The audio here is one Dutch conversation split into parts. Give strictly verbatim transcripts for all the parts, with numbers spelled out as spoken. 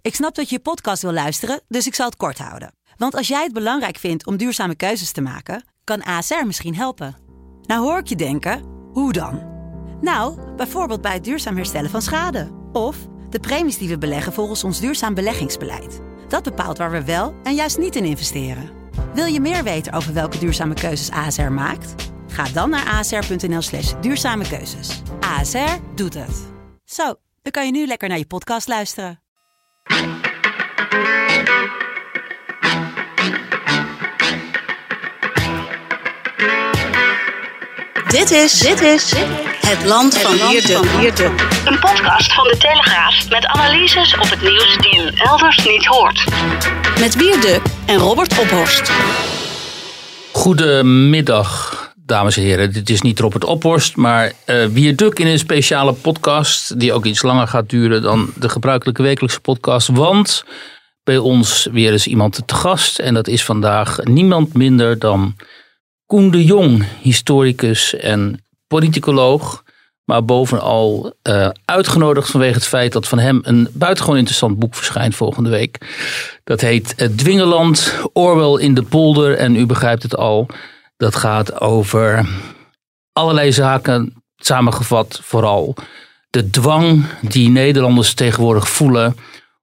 Ik snap dat je je podcast wil luisteren, dus ik zal het kort houden. Want als jij het belangrijk vindt om duurzame keuzes te maken, kan A S R misschien helpen. Nou hoor ik je denken, hoe dan? Nou, bijvoorbeeld bij het duurzaam herstellen van schade. Of de premies die we beleggen volgens ons duurzaam beleggingsbeleid. Dat bepaalt waar we wel en juist niet in investeren. Wil je meer weten over welke duurzame keuzes A S R maakt? Ga dan naar asr.nl slash duurzame keuzes. A S R doet het. Zo, dan kan je nu lekker naar je podcast luisteren. Dit is, dit is Het Land van Wierduk. Een podcast van de Telegraaf met analyses op het nieuws die u elders niet hoort. Met Wierduk en Robert Ophorst. Goedemiddag, dames en heren. Dit is niet Robert Ophorst, maar uh, Wierduk in een speciale podcast die ook iets langer gaat duren dan de gebruikelijke wekelijkse podcast. Want bij ons weer eens iemand te gast en dat is vandaag niemand minder dan Koen de Jong, historicus en politicoloog, maar bovenal uh, uitgenodigd vanwege het feit dat van hem een buitengewoon interessant boek verschijnt volgende week. Dat heet uh, Dwingeland, Orwell in de polder en u begrijpt het al, dat gaat over allerlei zaken, samengevat vooral de dwang die Nederlanders tegenwoordig voelen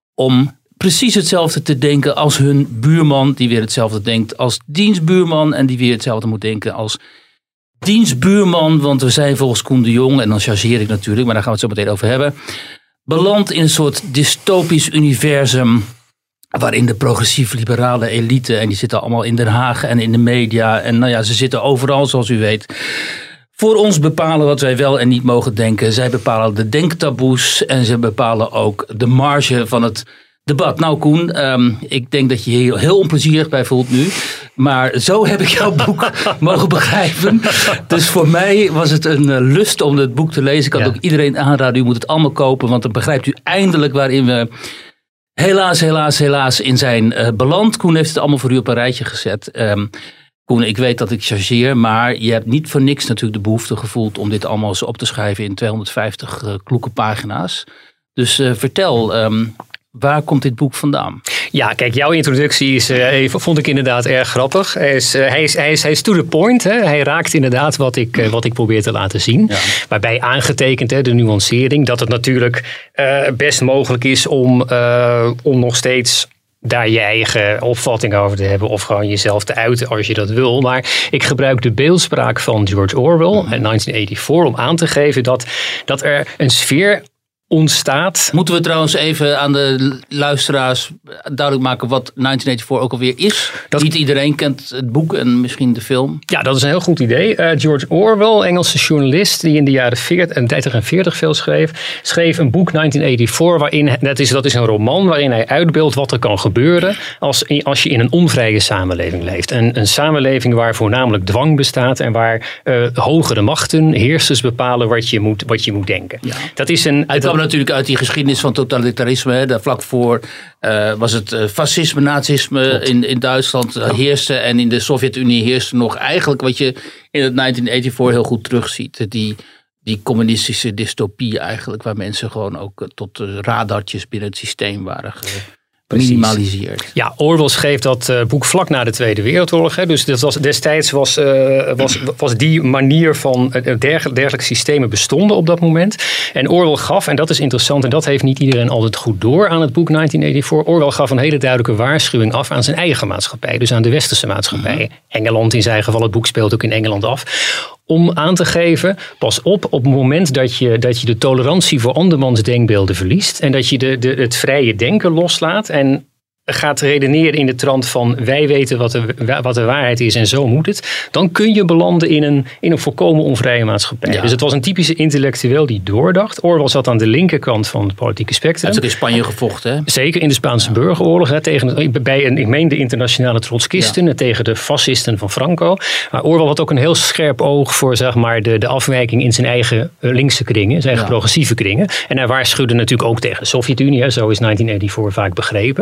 om precies hetzelfde te denken als hun buurman, die weer hetzelfde denkt als dienstbuurman en die weer hetzelfde moet denken als dienstbuurman. Want we zijn volgens Koen de Jong, en dan chargeer ik natuurlijk, maar daar gaan we het zo meteen over hebben, beland in een soort dystopisch universum waarin de progressief-liberale elite, en die zitten allemaal in Den Haag en in de media en nou ja, ze zitten overal zoals u weet, voor ons bepalen wat wij wel en niet mogen denken. Zij bepalen de denktaboes en ze bepalen ook de marge van het debat. Nou Koen, um, ik denk dat je hier heel, heel onplezierig bij voelt nu. Maar zo heb ik jouw boek mogen begrijpen. Dus voor mij was het een uh, lust om het boek te lezen. Ik kan ja. het ook iedereen aanraden. U moet het allemaal kopen. Want dan begrijpt u eindelijk waarin we helaas, helaas, helaas in zijn uh, beland. Koen heeft het allemaal voor u op een rijtje gezet. Um, Koen, ik weet dat ik chargeer. Maar je hebt niet voor niks natuurlijk de behoefte gevoeld om dit allemaal eens op te schrijven in tweehonderdvijftig uh, kloeke pagina's. Dus uh, vertel, Um, waar komt dit boek vandaan? Ja, kijk, jouw introductie is, uh, vond ik inderdaad erg grappig. Hij is, uh, hij is, hij is, hij is to the point. Hè. Hij raakt inderdaad wat ik, uh, wat ik probeer te laten zien. Ja. Waarbij aangetekend, hè, de nuancering, dat het natuurlijk uh, best mogelijk is om, uh, om nog steeds daar je eigen opvatting over te hebben of gewoon jezelf te uiten als je dat wil. Maar ik gebruik de beeldspraak van George Orwell in negentien vierennegentig om aan te geven dat, dat er een sfeer ontstaat. Moeten we trouwens even aan de luisteraars duidelijk maken wat negentien vierennegentig ook alweer is? Dat Niet iedereen kent het boek en misschien de film. Ja, dat is een heel goed idee. Uh, George Orwell, Engelse journalist die in de jaren veertig en dertig en veertig veel schreef, schreef een boek negentien vierennegentig waarin, dat is, dat is een roman waarin hij uitbeeldt wat er kan gebeuren als, als je in een onvrije samenleving leeft. En een samenleving waar voornamelijk dwang bestaat en waar uh, hogere machten, heersers bepalen wat je moet, wat je moet denken. Ja. Dat is een natuurlijk uit die geschiedenis van totalitarisme. Hè. Daar vlak voor uh, was het uh, fascisme, nazisme in, in Duitsland uh, heerste. En in de Sovjet-Unie heerste nog eigenlijk wat je in het negentien vierennegentig heel goed terugziet. Die, die communistische dystopie eigenlijk. Waar mensen gewoon ook uh, tot uh, radartjes binnen het systeem waren ge- minimaliseerd. Ja, Orwell schreef dat uh, boek vlak na de Tweede Wereldoorlog. Hè. Dus dat was, destijds was, uh, was, was die manier van uh, dergelijke, dergelijke systemen bestonden op dat moment. En Orwell gaf, en dat is interessant en dat heeft niet iedereen altijd goed door aan het boek negentien vierennegentig. Orwell gaf een hele duidelijke waarschuwing af aan zijn eigen maatschappij. Dus aan de westerse maatschappij. Mm-hmm. Engeland in zijn geval, het boek speelt ook in Engeland af. Om aan te geven, pas op op het moment dat je, dat je de tolerantie voor andermans denkbeelden verliest. En dat je de, de, het vrije denken loslaat en gaat redeneren in de trant van wij weten wat de, wat de waarheid is en zo moet het. Dan kun je belanden in een, in een volkomen onvrije maatschappij. Ja. Dus het was een typische intellectueel die doordacht. Orwell zat aan de linkerkant van het politieke spectrum. Hij heeft ook in Spanje gevochten. Hè? Zeker in de Spaanse ja. burgeroorlog. Hè, tegen, bij een, ik meen de internationale trotskisten. Ja. Tegen de fascisten van Franco. Maar Orwell had ook een heel scherp oog voor zeg maar, de, de afwijking in zijn eigen linkse kringen. Zijn eigen ja. progressieve kringen. En hij waarschuwde natuurlijk ook tegen de Sovjet-Unie. Hè, zo is negentien vierennegentig vaak begrepen. Maar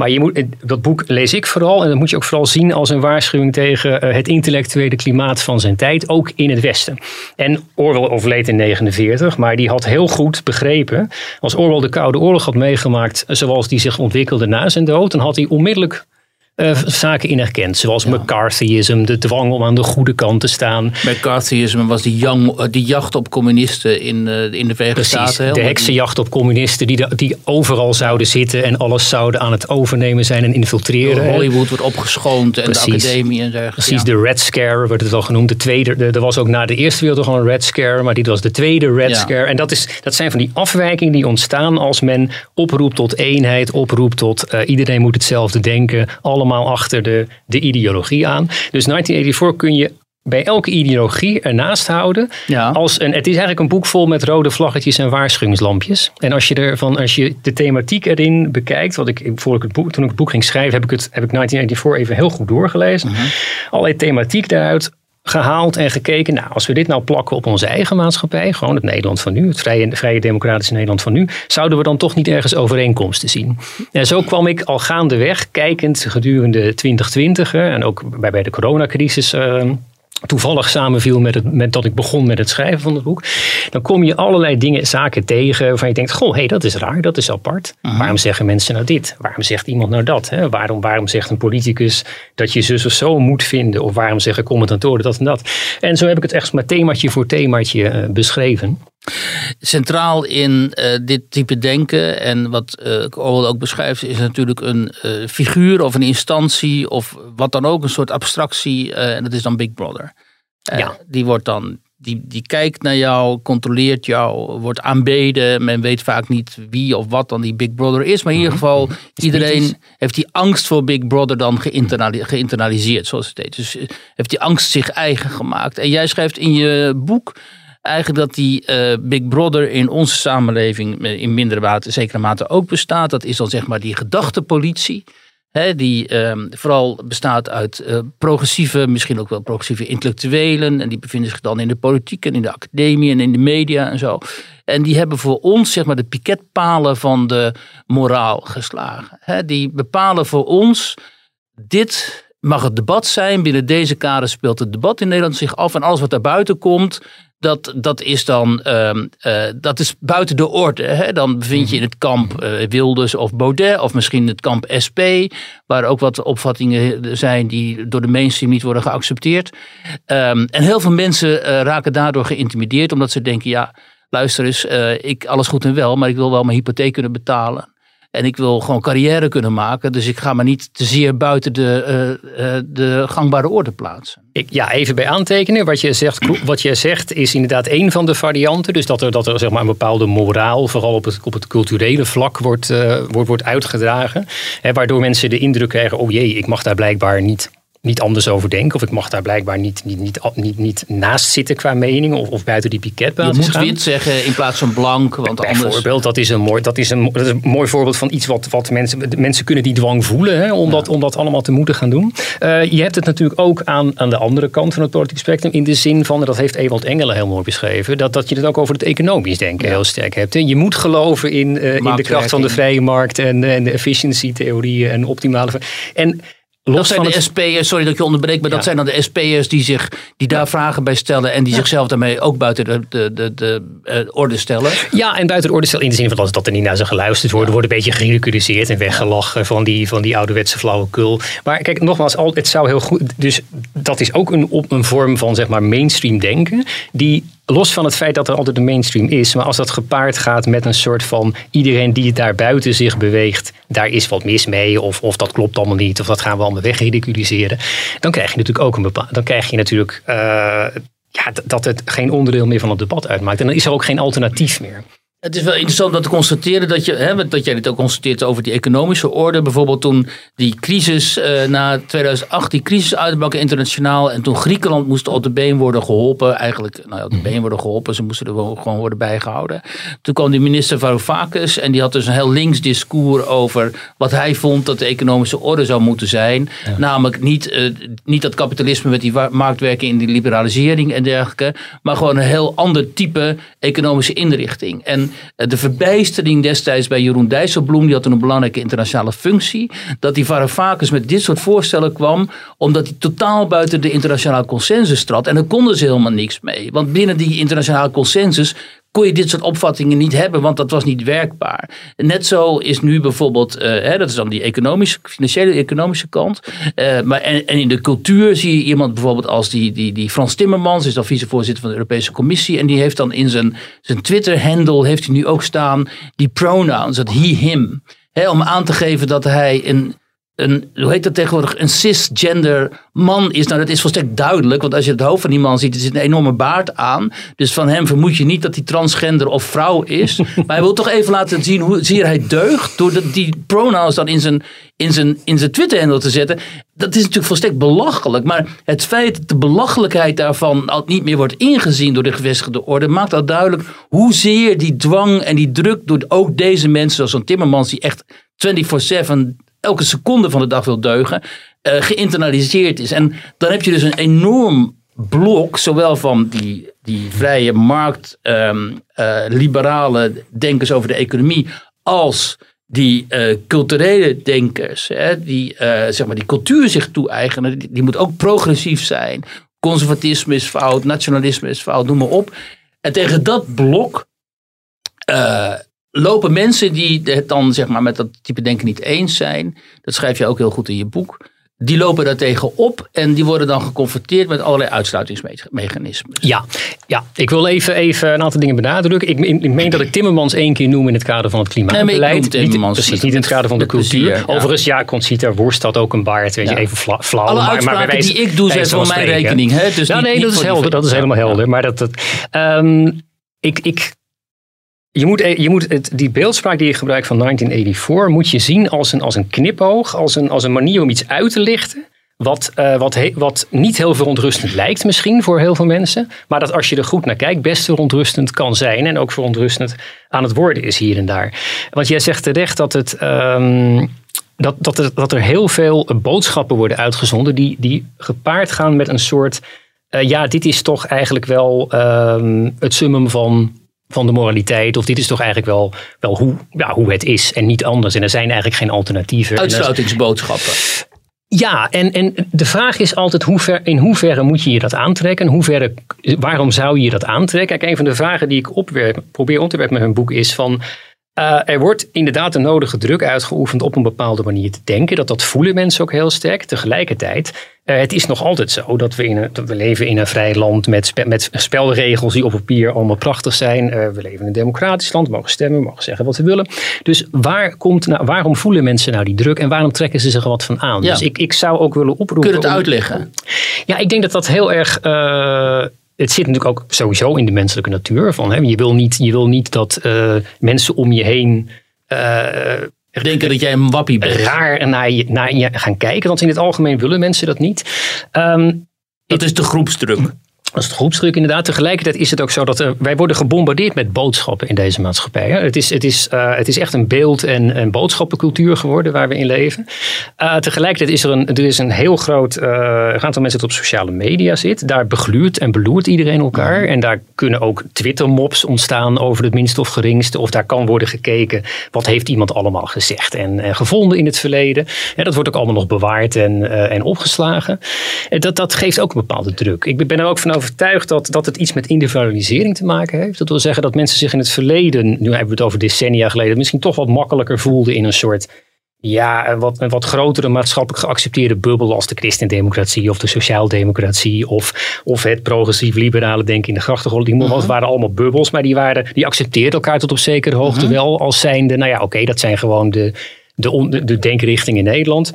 Maar je moet, dat boek lees ik vooral en dat moet je ook vooral zien als een waarschuwing tegen uh, het intellectuele klimaat van zijn tijd, ook in het Westen. En Orwell overleed in negenenveertig, maar die had heel goed begrepen, als Orwell de Koude Oorlog had meegemaakt zoals die zich ontwikkelde na zijn dood, dan had hij onmiddellijk Uh, zaken in herkend, zoals ja. McCarthyisme, de dwang om aan de goede kant te staan. McCarthyisme was die, young, die jacht op communisten in, uh, in de Verenigde Staten. De heksenjacht op communisten die, de, die overal zouden zitten en alles zouden aan het overnemen zijn en infiltreren. Door Hollywood wordt opgeschoond en Precies. de academie en dergelijke. Precies, ja. de Red Scare werd het wel genoemd. De tweede, de, er was ook na de Eerste Wereldoorlog een Red Scare, maar dit was de tweede Red ja. Scare. En dat, is, dat zijn van die afwijkingen die ontstaan als men oproept tot eenheid, oproept tot uh, iedereen moet hetzelfde denken, allemaal achter de, de ideologie aan. Dus negentien eenennegentig kun je bij elke ideologie ernaast houden. Ja. Als een, het is eigenlijk een boek vol met rode vlaggetjes en waarschuwingslampjes. En als je, ervan, als je de thematiek erin bekijkt, wat ik, voor ik het boek, toen ik het boek ging schrijven, heb ik, het, heb ik negentien eenennegentig even heel goed doorgelezen. Uh-huh. Allerlei thematiek daaruit gehaald en gekeken. Nou, als we dit nou plakken op onze eigen maatschappij, gewoon het Nederland van nu, het vrije, vrije democratische Nederland van nu, zouden we dan toch niet ergens overeenkomsten zien. En zo kwam ik al gaandeweg, kijkend gedurende twintig twintig en ook bij, bij de coronacrisis uh, toevallig samenviel met, het, met dat ik begon met het schrijven van het boek. Dan kom je allerlei dingen, zaken tegen waarvan je denkt, goh, hé, hey, dat is raar, dat is apart. Uh-huh. Waarom zeggen mensen nou dit? Waarom zegt iemand nou dat? Hè? Waarom, waarom zegt een politicus dat je zus of zo moet vinden? Of waarom zeggen commentatoren dat en dat? En zo heb ik het echt maar themaatje voor themaatje uh, beschreven. Centraal in uh, dit type denken en wat uh, Orwell ook beschrijft is natuurlijk een uh, figuur of een instantie of wat dan ook, een soort abstractie uh, en dat is dan Big Brother. Uh, ja. Die wordt dan, die, die kijkt naar jou, controleert jou, wordt aanbeden. Men weet vaak niet wie of wat dan die Big Brother is, maar in ieder geval iedereen heeft die angst voor Big Brother dan geïnternali- geïnternaliseerd, zoals het heet. Dus uh, heeft die angst zich eigen gemaakt. En jij schrijft in je boek eigenlijk dat die uh, Big Brother in onze samenleving in mindere mate, zekere mate ook bestaat. Dat is dan zeg maar die gedachtepolitie. Hè, die uh, vooral bestaat uit uh, progressieve, misschien ook wel progressieve intellectuelen. En die bevinden zich dan in de politiek en in de academie en in de media en zo. En die hebben voor ons zeg maar de piketpalen van de moraal geslagen. Hè, die bepalen voor ons, dit mag het debat zijn. Binnen deze kader speelt het debat in Nederland zich af. En alles wat daar buiten komt, Dat, dat is dan uh, uh, dat is buiten de orde. Hè? Dan bevind je in het kamp uh, Wilders of Baudet of misschien het kamp S P, waar ook wat opvattingen zijn die door de mainstream niet worden geaccepteerd. Um, en heel veel mensen uh, raken daardoor geïntimideerd omdat ze denken, ja, luister eens, uh, ik alles goed en wel, maar ik wil wel mijn hypotheek kunnen betalen. En ik wil gewoon carrière kunnen maken. Dus ik ga me niet te zeer buiten de, uh, uh, de gangbare orde plaatsen. Ik, ja, even bij aantekenen. Wat je zegt, wat je zegt is inderdaad één van de varianten. Dus dat er, dat er zeg maar, een bepaalde moraal, vooral op het, op het culturele vlak, wordt, uh, wordt, wordt uitgedragen. Hè, waardoor mensen de indruk krijgen, oh jee, ik mag daar blijkbaar niet niet anders over denken. Of ik mag daar blijkbaar niet, niet, niet, niet, niet naast zitten qua mening. Of, of buiten die piketpaal. Je moet gaan. Wit zeggen in plaats van blank. Want Bijvoorbeeld, anders... dat is een mooi, dat is een, dat is een mooi voorbeeld van iets wat, wat mensen... Mensen kunnen die dwang voelen, hè, om, ja. dat, om dat allemaal te moeten gaan doen. Uh, je hebt het natuurlijk ook aan, aan de andere kant van het politiek spectrum. In de zin van, en dat heeft Ewald Engelen heel mooi beschreven, dat, dat je het ook over het economisch denken ja. heel sterk hebt. Hè. Je moet geloven in, uh, in de kracht van de vrije markt en, en de efficiency theorieën en optimale... En dat zijn de S P'ers, sorry dat ik je onderbreek, maar ja. dat zijn dan de S P'ers die, zich, die daar ja. vragen bij stellen en die ja. zichzelf daarmee ook buiten de, de, de, de uh, orde stellen. Ja, en buiten de orde stellen in de zin van dat, dat er niet naar ze geluisterd wordt. Ja. Er wordt een beetje geridiculiseerd en weggelachen van die, van die ouderwetse flauwekul. Maar kijk, nogmaals, het zou heel goed... Dus dat is ook een, een vorm van zeg maar mainstream denken, die... Los van het feit dat er altijd een mainstream is, maar als dat gepaard gaat met een soort van iedereen die daar buiten zich beweegt, daar is wat mis mee, of, of dat klopt allemaal niet, of dat gaan we allemaal wegridiculiseren, dan krijg je natuurlijk ook een bepaald, dan krijg je natuurlijk uh, ja, dat het geen onderdeel meer van het debat uitmaakt. En dan is er ook geen alternatief meer. Het is wel interessant om te constateren dat, je, hè, dat jij dit ook constateert over die economische orde. Bijvoorbeeld toen die crisis uh, na tweeduizend acht, die crisis uitbrak internationaal. En toen Griekenland moest op de been worden geholpen. Eigenlijk, nou ja, op de been worden geholpen. Ze moesten er gewoon worden bijgehouden. Toen kwam die minister Varoufakis en die had dus een heel links discours over wat hij vond dat de economische orde zou moeten zijn. Ja. Namelijk niet, uh, niet dat kapitalisme met die wa- marktwerking in die liberalisering en dergelijke. Maar gewoon een heel ander type economische inrichting. En En de verbijstering destijds bij Jeroen Dijsselbloem, die had toen een belangrijke internationale functie, dat die Varoufakis met dit soort voorstellen kwam, omdat hij totaal buiten de internationale consensus trad. En daar konden ze helemaal niks mee. Want binnen die internationale consensus kon je dit soort opvattingen niet hebben, want dat was niet werkbaar. Net zo is nu bijvoorbeeld, uh, hè, dat is dan die economische, financiële economische kant. Uh, maar en, en in de cultuur zie je iemand bijvoorbeeld als die, die, die Frans Timmermans, is dan vicevoorzitter van de Europese Commissie. En die heeft dan in zijn, zijn Twitter-handle, heeft hij nu ook staan, die pronouns, dat he, him. Hè, om aan te geven dat hij een, een, hoe heet dat tegenwoordig, een cisgender man is. Nou, dat is volstrekt duidelijk, want als je het hoofd van die man ziet, er zit een enorme baard aan. Dus van hem vermoed je niet dat hij transgender of vrouw is. Maar hij wil toch even laten zien hoe zeer hij deugt door de, die pronouns dan in zijn, in zijn, in zijn Twitter-handle te zetten. Dat is natuurlijk volstrekt belachelijk. Maar het feit dat de belachelijkheid daarvan al niet meer wordt ingezien door de gevestigde orde, maakt al duidelijk hoezeer die dwang en die druk door ook deze mensen, zoals zo'n Timmermans, die echt vierentwintig zeven elke seconde van de dag wil deugen, uh, geïnternaliseerd is. En dan heb je dus een enorm blok, zowel van die, die vrije markt, um, uh, liberale denkers over de economie, als die uh, culturele denkers, hè, die, uh, zeg maar die cultuur zich toe-eigenen, die, die moet ook progressief zijn. Conservatisme is fout, nationalisme is fout, noem maar op. En tegen dat blok uh, lopen mensen die het dan zeg maar met dat type denken niet eens zijn. Dat schrijf je ook heel goed in je boek. Die lopen daartegen op en die worden dan geconfronteerd met allerlei uitsluitingsmechanismen. Ja, ja, ik wil even, even een aantal dingen benadrukken. Ik, ik, ik meen dat ik Timmermans één keer noem in het kader van het klimaatbeleid. Nee, niet, precies, niet in het kader van de cultuur. Plezier, ja. Overigens, ja, Conchita Wurst had ook een baard. Weet je, ja. Even fla, flauw. Alle maar, uitspraken maar wijze, die ik doe zijn voor mijn rekening. Hè? Dus nou, niet, nee, niet dat is helder. Dat is helemaal helder. Ja. Maar dat, dat, um, ik... ik Je moet, je moet het, die beeldspraak die je gebruikt van negentien vierennegentig moet je zien als een, als een knipoog, als een, als een manier om iets uit te lichten. Wat, uh, wat, he, wat niet heel verontrustend lijkt misschien voor heel veel mensen. Maar dat als je er goed naar kijkt best verontrustend kan zijn. En ook verontrustend aan het worden is hier en daar. Want jij zegt terecht dat, het, um, dat, dat, er, dat er heel veel boodschappen worden uitgezonden. Die, die gepaard gaan met een soort, uh, ja dit is toch eigenlijk wel um, het summum van... van de moraliteit, of dit is toch eigenlijk wel, wel hoe, ja, hoe het is en niet anders. En er zijn eigenlijk geen alternatieven. Uitsluitingsboodschappen. Ja, en, en de vraag is altijd hoe ver, in hoeverre moet je je dat aantrekken? In hoeverre, waarom zou je je dat aantrekken? Kijk, een van de vragen die ik opwerp, probeer op te werpen met mijn boek is van... Uh, er wordt inderdaad de nodige druk uitgeoefend op een bepaalde manier te denken. Dat dat voelen mensen ook heel sterk. Tegelijkertijd, uh, het is nog altijd zo dat we, in een, dat we leven in een vrij land met, spe, met spelregels die op papier allemaal prachtig zijn. Uh, we leven in een democratisch land, we mogen stemmen, we mogen zeggen wat we willen. Dus waar komt, nou, waarom voelen mensen nou die druk en waarom trekken ze zich er wat van aan? Ja. Dus ik, ik zou ook willen oproepen... Kun je het om, uitleggen? Ja, ik denk dat dat heel erg... Uh, Het zit natuurlijk ook sowieso in de menselijke natuur. Van, hè, je, wil niet, je wil niet dat uh, mensen om je heen... Uh, denken dat jij een wappie bent. Raar naar je, naar je gaan kijken. Want in het algemeen willen mensen dat niet. Um, dat is de groepsdruk. Dat is de groepsdruk inderdaad. Tegelijkertijd is het ook zo dat uh, wij worden gebombardeerd met boodschappen in deze maatschappij. Hè. Het, is, het, is, uh, het is echt een beeld- en, en boodschappencultuur geworden waar we in leven. Uh, tegelijkertijd is er een, er is een heel groot uh, aantal mensen dat op sociale media zit. Daar begluurt en beloert iedereen elkaar. En daar kunnen ook Twitter-mobs ontstaan over het minste of geringste. Of daar kan worden gekeken wat heeft iemand allemaal gezegd en, en gevonden in het verleden. En dat wordt ook allemaal nog bewaard en, uh, en opgeslagen. En dat, dat geeft ook een bepaalde druk. Ik ben er ook van overtuigd dat, dat het iets met individualisering te maken heeft. Dat wil zeggen dat mensen zich in het verleden, nu hebben we het over decennia geleden, misschien toch wat makkelijker voelden in een soort, ja, een wat, een wat grotere maatschappelijk geaccepteerde bubbel als de christendemocratie of de sociaaldemocratie of, of het progressief-liberale denken in de grachtengordel. Die uh-huh. waren allemaal bubbels, maar die, waren, die accepteerden elkaar tot op zekere hoogte uh-huh. wel als zijnde, nou ja, oké, okay, dat zijn gewoon de, de, de, de denkrichtingen in Nederland.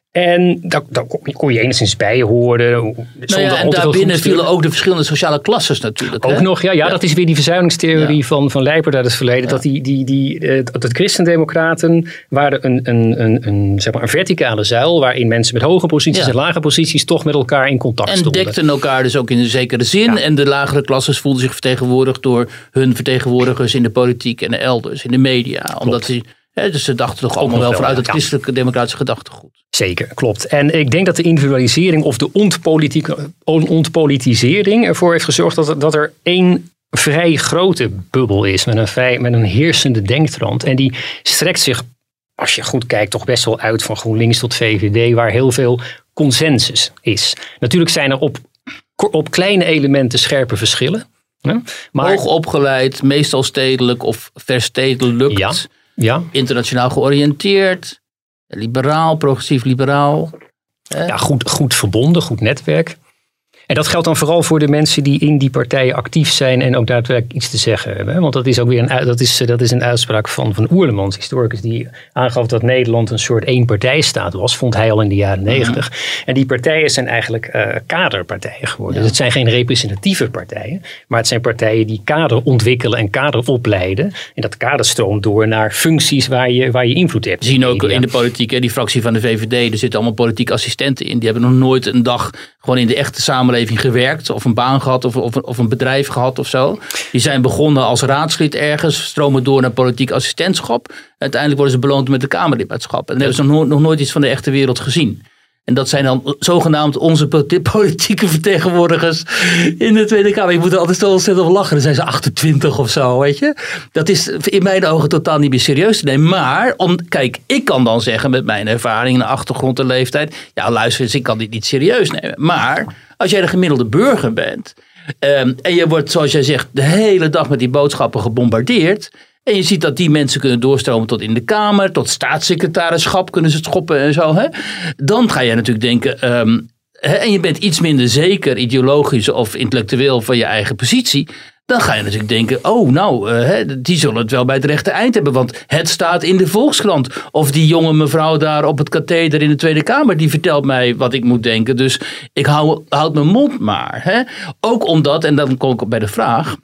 En daar, daar kon je enigszins bij horen. Nou ja, en daarbinnen vielen ook de verschillende sociale klasses natuurlijk. Ook hè? nog, ja, ja, ja. Dat is weer die verzuilingstheorie ja. van, van Leijpert uit het verleden. Ja. Dat die, die, die, uh, dat christendemocraten waren een, een, een, een, zeg maar een verticale zuil waarin mensen met hoge posities ja. en lage posities toch met elkaar in contact en stonden. En dekten elkaar dus ook in een zekere zin. Ja. En de lagere klasses voelden zich vertegenwoordigd door hun vertegenwoordigers in de politiek en elders, in de media. Klopt. Omdat ze... He, dus ze dachten toch allemaal wel vanuit het christelijke democratische gedachtegoed. Zeker, klopt. En ik denk dat de individualisering of de ontpolitisering ervoor heeft gezorgd dat er, dat er één vrij grote bubbel is. Met een, vrij, met een heersende denktrand. En die strekt zich, als je goed kijkt, toch best wel uit van GroenLinks tot V V D. Waar heel veel consensus is. Natuurlijk zijn er op, op kleine elementen scherpe verschillen. Ja? Maar, hoog opgeleid, meestal stedelijk of verstedelijkt. Ja, ja. Internationaal georiënteerd. Liberaal, progressief liberaal. Ja, goed, goed verbonden, goed netwerk. En dat geldt dan vooral voor de mensen die in die partijen actief zijn en ook daadwerkelijk iets te zeggen hebben. Want dat is ook weer een, dat is, dat is een uitspraak van, van Oerlemans, historicus, die aangaf dat Nederland een soort éénpartijstaat was, vond hij al in de jaren negentig. Mm-hmm. En die partijen zijn eigenlijk uh, kaderpartijen geworden. Ja. Dus het zijn geen representatieve partijen, maar het zijn partijen die kader ontwikkelen en kader opleiden. En dat kader stroomt door naar functies waar je, waar je invloed hebt. We zien ook in de politiek, hè, die fractie van de V V D, er zitten allemaal politieke assistenten in. Die hebben nog nooit een dag gewoon in de echte samenleving gewerkt of een baan gehad of, of, of een bedrijf gehad of zo. Die zijn begonnen als raadslid ergens, stromen door naar politiek assistentschap. Uiteindelijk worden ze beloond met de Kamerlidmaatschap. En dan hebben ze nog, no- nog nooit iets van de echte wereld gezien. En dat zijn dan zogenaamd onze politieke vertegenwoordigers in de Tweede Kamer. Je moet er altijd zo ontzettend op lachen. Dan zijn ze achtentwintig of zo, weet je. Dat is in mijn ogen totaal niet meer serieus te nemen. Maar, om, kijk, ik kan dan zeggen met mijn ervaring en achtergrond en leeftijd. Ja, luister eens, ik kan dit niet serieus nemen. Maar als jij de gemiddelde burger bent. Um, en je wordt, zoals jij zegt, de hele dag met die boodschappen gebombardeerd. En je ziet dat die mensen kunnen doorstromen tot in de Kamer, tot staatssecretarischap kunnen ze schoppen en zo. Hè? Dan ga je natuurlijk denken, um, hè, en je bent iets minder zeker ideologisch of intellectueel van je eigen positie. Dan ga je natuurlijk denken, oh nou, uh, hè, die zullen het wel bij het rechte eind hebben. Want het staat in de Volkskrant. Of die jonge mevrouw daar op het katheder in de Tweede Kamer, die vertelt mij wat ik moet denken. Dus ik hou, houd mijn mond maar. Hè? Ook omdat, en dan kom ik op bij de vraag,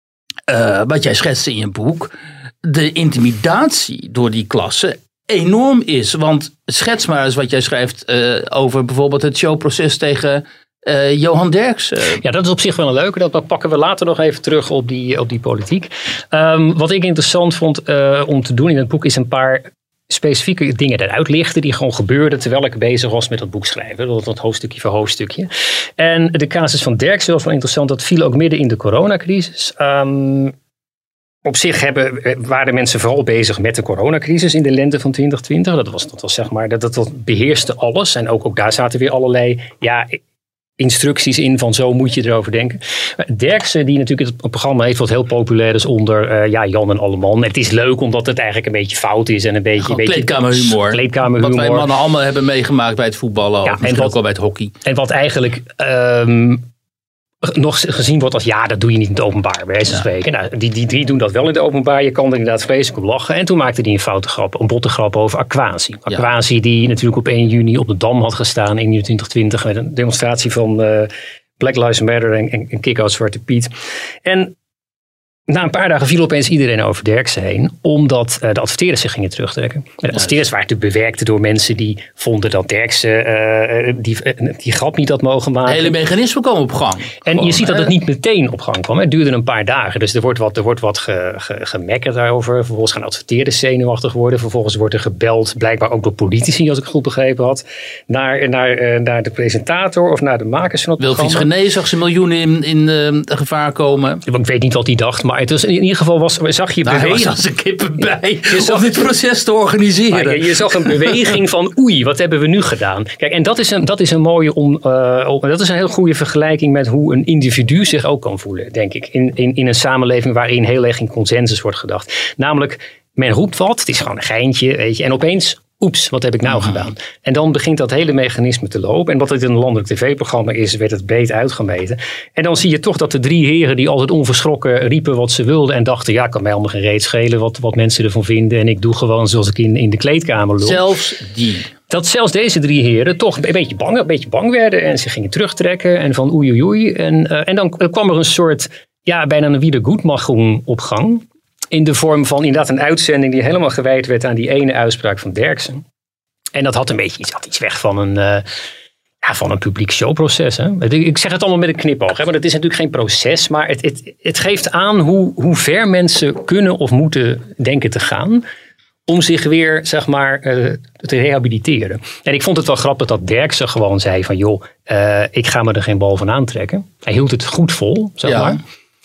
Uh, wat jij schetste in je boek, de intimidatie door die klasse enorm is. Want schets maar eens wat jij schrijft uh, over bijvoorbeeld het showproces tegen uh, Johan Derksen. Ja, dat is op zich wel een leuke. Dat pakken we later nog even terug op die, op die politiek. Um, wat ik interessant vond uh, om te doen in het boek is een paar specifieke dingen eruit lichten die gewoon gebeurden terwijl ik bezig was met dat boek schrijven. Dat was hoofdstukje voor hoofdstukje. En de casus van Derksen was wel interessant. Dat viel ook midden in de coronacrisis. Um, op zich hebben, waren mensen vooral bezig met de coronacrisis in de lente van twintig twintig. Dat was, dat was zeg maar, dat, dat beheerste alles. En ook, ook daar zaten weer allerlei, ja, instructies in van zo moet je erover denken. Derksen, die natuurlijk het programma heeft wat heel populair is onder uh, ja, Jan en Alleman. Het is leuk omdat het eigenlijk een beetje fout is en een beetje... beetje kleedkamerhumor. kleedkamerhumor. Wat wij mannen allemaal hebben meegemaakt bij het voetballen. Ja, of misschien wat, ook wel bij het hockey. En wat eigenlijk um, nog gezien wordt als ja, dat doe je niet in het openbaar. Bij wijze van spreken. Nou, die, die drie doen dat wel in het openbaar. Je kan er inderdaad vreselijk op lachen. En toen maakte hij een foute grap, een botte grap over Aquasi. Aquasi ja. die natuurlijk op één juni op de Dam had gestaan in twintig twintig met een demonstratie van uh, Black Lives Matter en, en, en Kick-Out Zwarte Piet. En na een paar dagen viel opeens iedereen over Derksen heen, omdat uh, de adverteerders zich gingen terugtrekken. De adverteerders waren natuurlijk bewerkt door mensen die vonden dat Derksen uh, die, uh, die grap niet had mogen maken. Het hele mechanisme kwam op gang. En Gewoon, je ziet dat hè? het niet meteen op gang kwam. Het duurde een paar dagen. Dus er wordt wat, er wordt wat ge, ge, gemekkerd daarover. Vervolgens gaan adverteerders zenuwachtig worden. Vervolgens wordt er gebeld, blijkbaar ook door politici, als ik goed begrepen had, naar, naar, uh, naar de presentator of naar de makers van het Wilfried programma. Gené zag ze miljoenen in, in uh, gevaar komen. Ik weet niet wat hij dacht, maar het was, in ieder geval was, zag je Nou, beweging. hij was als een kippen bij je zag om dit proces te organiseren. Je, je zag een beweging van oei, wat hebben we nu gedaan? Kijk, en dat is een, dat is een mooie om, uh, dat is een heel goede vergelijking met hoe een individu zich ook kan voelen, denk ik. In, in, in een samenleving waarin heel erg in consensus wordt gedacht. Namelijk, men roept wat, het is gewoon een geintje, weet je, en opeens, oeps, wat heb ik nou mm-hmm. gedaan? En dan begint dat hele mechanisme te lopen. En wat het in een landelijk tv-programma is, werd het breed uitgemeten. En dan zie je toch dat de drie heren die altijd onverschrokken riepen wat ze wilden en dachten, ja, kan mij allemaal geen reet schelen wat, wat mensen ervan vinden. En ik doe gewoon zoals ik in, in de kleedkamer loop. Zelfs die. Dat zelfs deze drie heren toch een beetje bang, een beetje bang werden en ze gingen terugtrekken en van oei oei oei. En, uh, en dan kwam er een soort, ja, bijna een Wiedergutmachung op gang. In de vorm van inderdaad een uitzending die helemaal gewijd werd aan die ene uitspraak van Derksen. En dat had een beetje iets, had iets weg van een, uh, ja, van een publiek showproces. Hè? Ik zeg het allemaal met een knipoog, hè? Maar het is natuurlijk geen proces. Maar het, het, het geeft aan hoe, hoe ver mensen kunnen of moeten denken te gaan om zich weer, zeg maar, uh, te rehabiliteren. En ik vond het wel grappig dat Derksen gewoon zei van joh, uh, ik ga me er geen bal van aantrekken. Hij hield het goed vol, zeg ja. maar.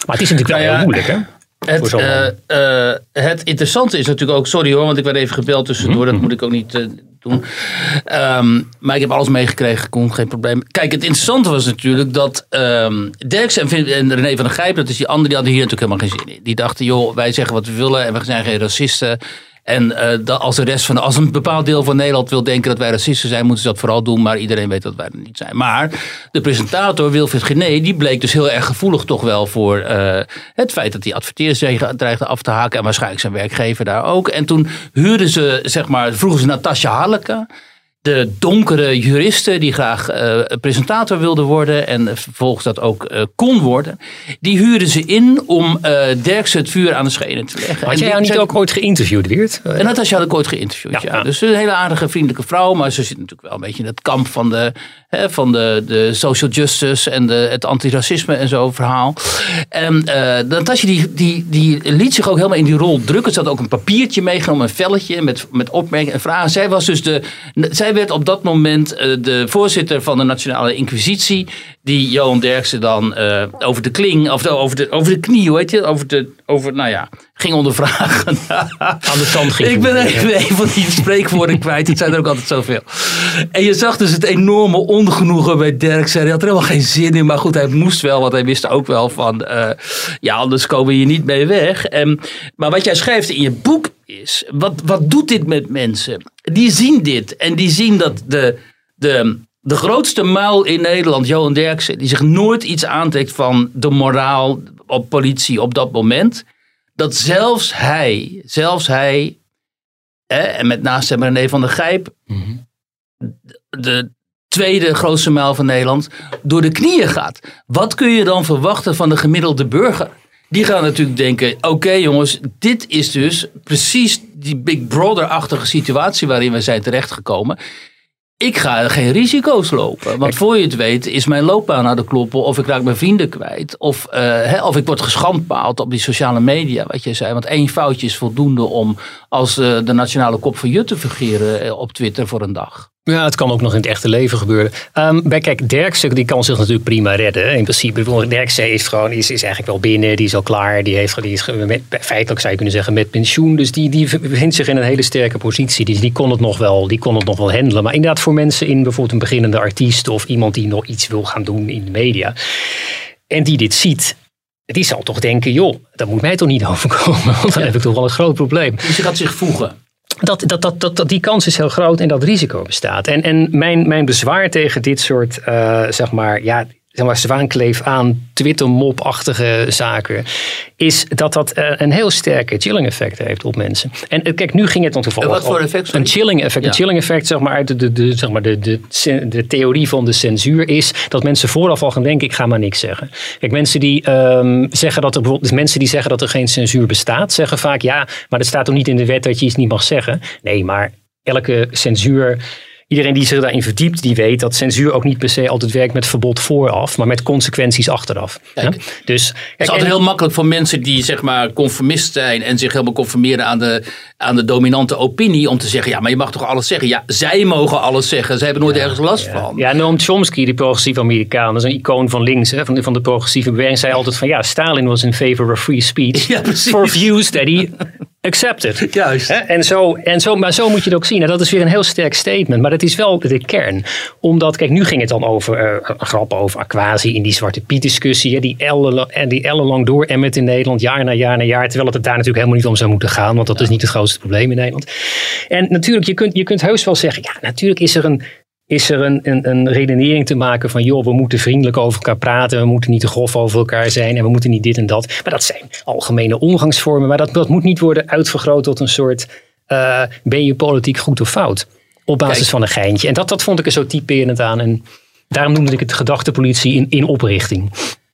Maar het is natuurlijk wel nou ja, heel moeilijk, hè? Het, uh, uh, het interessante is natuurlijk ook, sorry hoor, want ik werd even gebeld tussendoor, mm-hmm. dat moet ik ook niet uh, doen. Um, maar ik heb alles meegekregen, kon geen probleem. Kijk, het interessante was natuurlijk dat um, Derksen en, en René van der Gijp, dat is die andere, die hadden hier natuurlijk helemaal geen zin in. Die dachten, joh, wij zeggen wat we willen en we zijn geen racisten. En uh, dat als de rest van, als een bepaald deel van Nederland wil denken dat wij racisten zijn, moeten ze dat vooral doen. Maar iedereen weet dat wij er niet zijn. Maar de presentator Wilfried Gené, die bleek dus heel erg gevoelig toch wel voor uh, het feit dat hij adverteerders dreigde af te haken. En waarschijnlijk zijn werkgever daar ook. En toen huurden ze, zeg maar, vroegen ze Natasja Halleke, de donkere juriste die graag uh, presentator wilde worden en vervolgens dat ook uh, kon worden. Die huurden ze in om uh, Derksen het vuur aan de schenen te leggen. Had jij jou niet zei, ook ooit geïnterviewd, Weert? En Natasja had ik ooit geïnterviewd, ja. ja. Dus een hele aardige, vriendelijke vrouw. Maar ze zit natuurlijk wel een beetje in het kamp van de, hè, van de, de social justice en de, het antiracisme en zo verhaal. En uh, Natasja die, die, die liet zich ook helemaal in die rol drukken. Ze had ook een papiertje meegenomen, een velletje met, met opmerkingen en vragen. Zij was dus de... Zij werd op dat moment uh, de voorzitter van de Nationale Inquisitie, die Johan Derksen dan uh, over de kling, of de, over, de, over de knie, hoe heet je? Over de, over, nou ja, ging ondervragen. Aan de tand ging. Ik ben even een van die spreekwoorden kwijt. Het zijn er ook altijd zoveel. En je zag dus het enorme ongenoegen bij Derksen. Hij had er helemaal geen zin in, maar goed, hij moest wel, want hij wist ook wel van, uh, ja, anders komen we hier niet mee weg. En, maar wat jij schrijft in je boek is, wat, wat doet dit met mensen? Die zien dit en die zien dat de, de, de grootste muil in Nederland, Johan Derksen, die zich nooit iets aantrekt van de moraal op politie op dat moment, dat zelfs hij, zelfs hij, hè, en met naast hem René van der Gijp, mm-hmm. de tweede grootste muil van Nederland, door de knieën gaat. Wat kun je dan verwachten van de gemiddelde burger? Die gaan natuurlijk denken, oké okay, jongens, dit is dus precies die Big Brother-achtige situatie waarin we zijn terechtgekomen. Ik ga geen risico's lopen. Want voor je het weet is mijn loopbaan aan de kloppen. Of ik raak mijn vrienden kwijt. Of, uh, hè, of ik word geschandpaald op die sociale media. Wat je zei. Want één foutje is voldoende om als uh, de nationale kop van Jut te fungeren uh, op Twitter voor een dag. Ja, het kan ook nog in het echte leven gebeuren. Um, bij kijk, Derksen die kan zich natuurlijk prima redden. In principe, Derksen is gewoon is, is eigenlijk wel binnen, die is al klaar, die heeft, die is met, feitelijk zou je kunnen zeggen met pensioen. Dus die, die bevindt zich in een hele sterke positie. Die, die kon het nog wel, die kon het nog wel handelen. Maar inderdaad, voor mensen in bijvoorbeeld een beginnende artiest of iemand die nog iets wil gaan doen in de media en die dit ziet, die zal toch denken, joh, dat moet mij toch niet overkomen, want dan ja. heb ik toch wel een groot probleem. Dus je gaat zich voegen. Dat, dat, dat, dat, dat, die kans is heel groot en dat risico bestaat. En, en mijn, mijn bezwaar tegen dit soort, uh, zeg maar, ja, zeg maar, zwaankleef aan Twitter-mop-achtige zaken, is dat dat uh, een heel sterke chilling effect heeft op mensen. En uh, kijk, nu ging het dan toevallig wat voor effect? Een chilling effect. Ja. Een chilling effect, zeg maar, uit de, de, de, zeg maar de, de, de theorie van de censuur is dat mensen vooraf al gaan denken, ik ga maar niks zeggen. Kijk, mensen die um, zeggen dat er bijvoorbeeld, dus mensen die zeggen dat er geen censuur bestaat, zeggen vaak, ja, maar er staat toch niet in de wet dat je iets niet mag zeggen? Nee, maar elke censuur, iedereen die zich daarin verdiept, die weet dat censuur ook niet per se altijd werkt met verbod vooraf, maar met consequenties achteraf. Kijk, ja? Dus, kijk, het is altijd en, heel makkelijk voor mensen die zeg maar conformist zijn en zich helemaal conformeren aan de, aan de dominante opinie om te zeggen, ja, maar je mag toch alles zeggen? Ja, zij mogen alles zeggen. Zij hebben nooit ja, ergens last ja. van. Ja, Noam Chomsky, die progressieve Amerikaan, dat is een icoon van links, hè, van, de, van de progressieve beweging, zei altijd van ja, Stalin was in favor of free speech ja, for views that he accepted. Juist. En zo, en zo, maar zo moet je het ook zien. En dat is weer een heel sterk statement. Maar dat is wel de kern. Omdat, kijk, nu ging het dan over uh, grappen over Aquasi in die Zwarte Piet discussie. Hè, die, ellen, die ellenlang dooremmert in Nederland, jaar na jaar na jaar. Terwijl het er daar natuurlijk helemaal niet om zou moeten gaan. Want dat ja. is niet het grootste probleem in Nederland. En natuurlijk, je kunt, je kunt heus wel zeggen, ja, natuurlijk is er een Is er een, een, een redenering te maken van, joh, we moeten vriendelijk over elkaar praten. We moeten niet te grof over elkaar zijn. En we moeten niet dit en dat. Maar dat zijn algemene omgangsvormen. Maar dat, dat moet niet worden uitvergroot tot een soort, uh, ben je politiek goed of fout? Op basis Kijk. van een geintje. En dat, dat vond ik er zo typerend aan. En daarom noemde ik het gedachtepolitie in, in oprichting.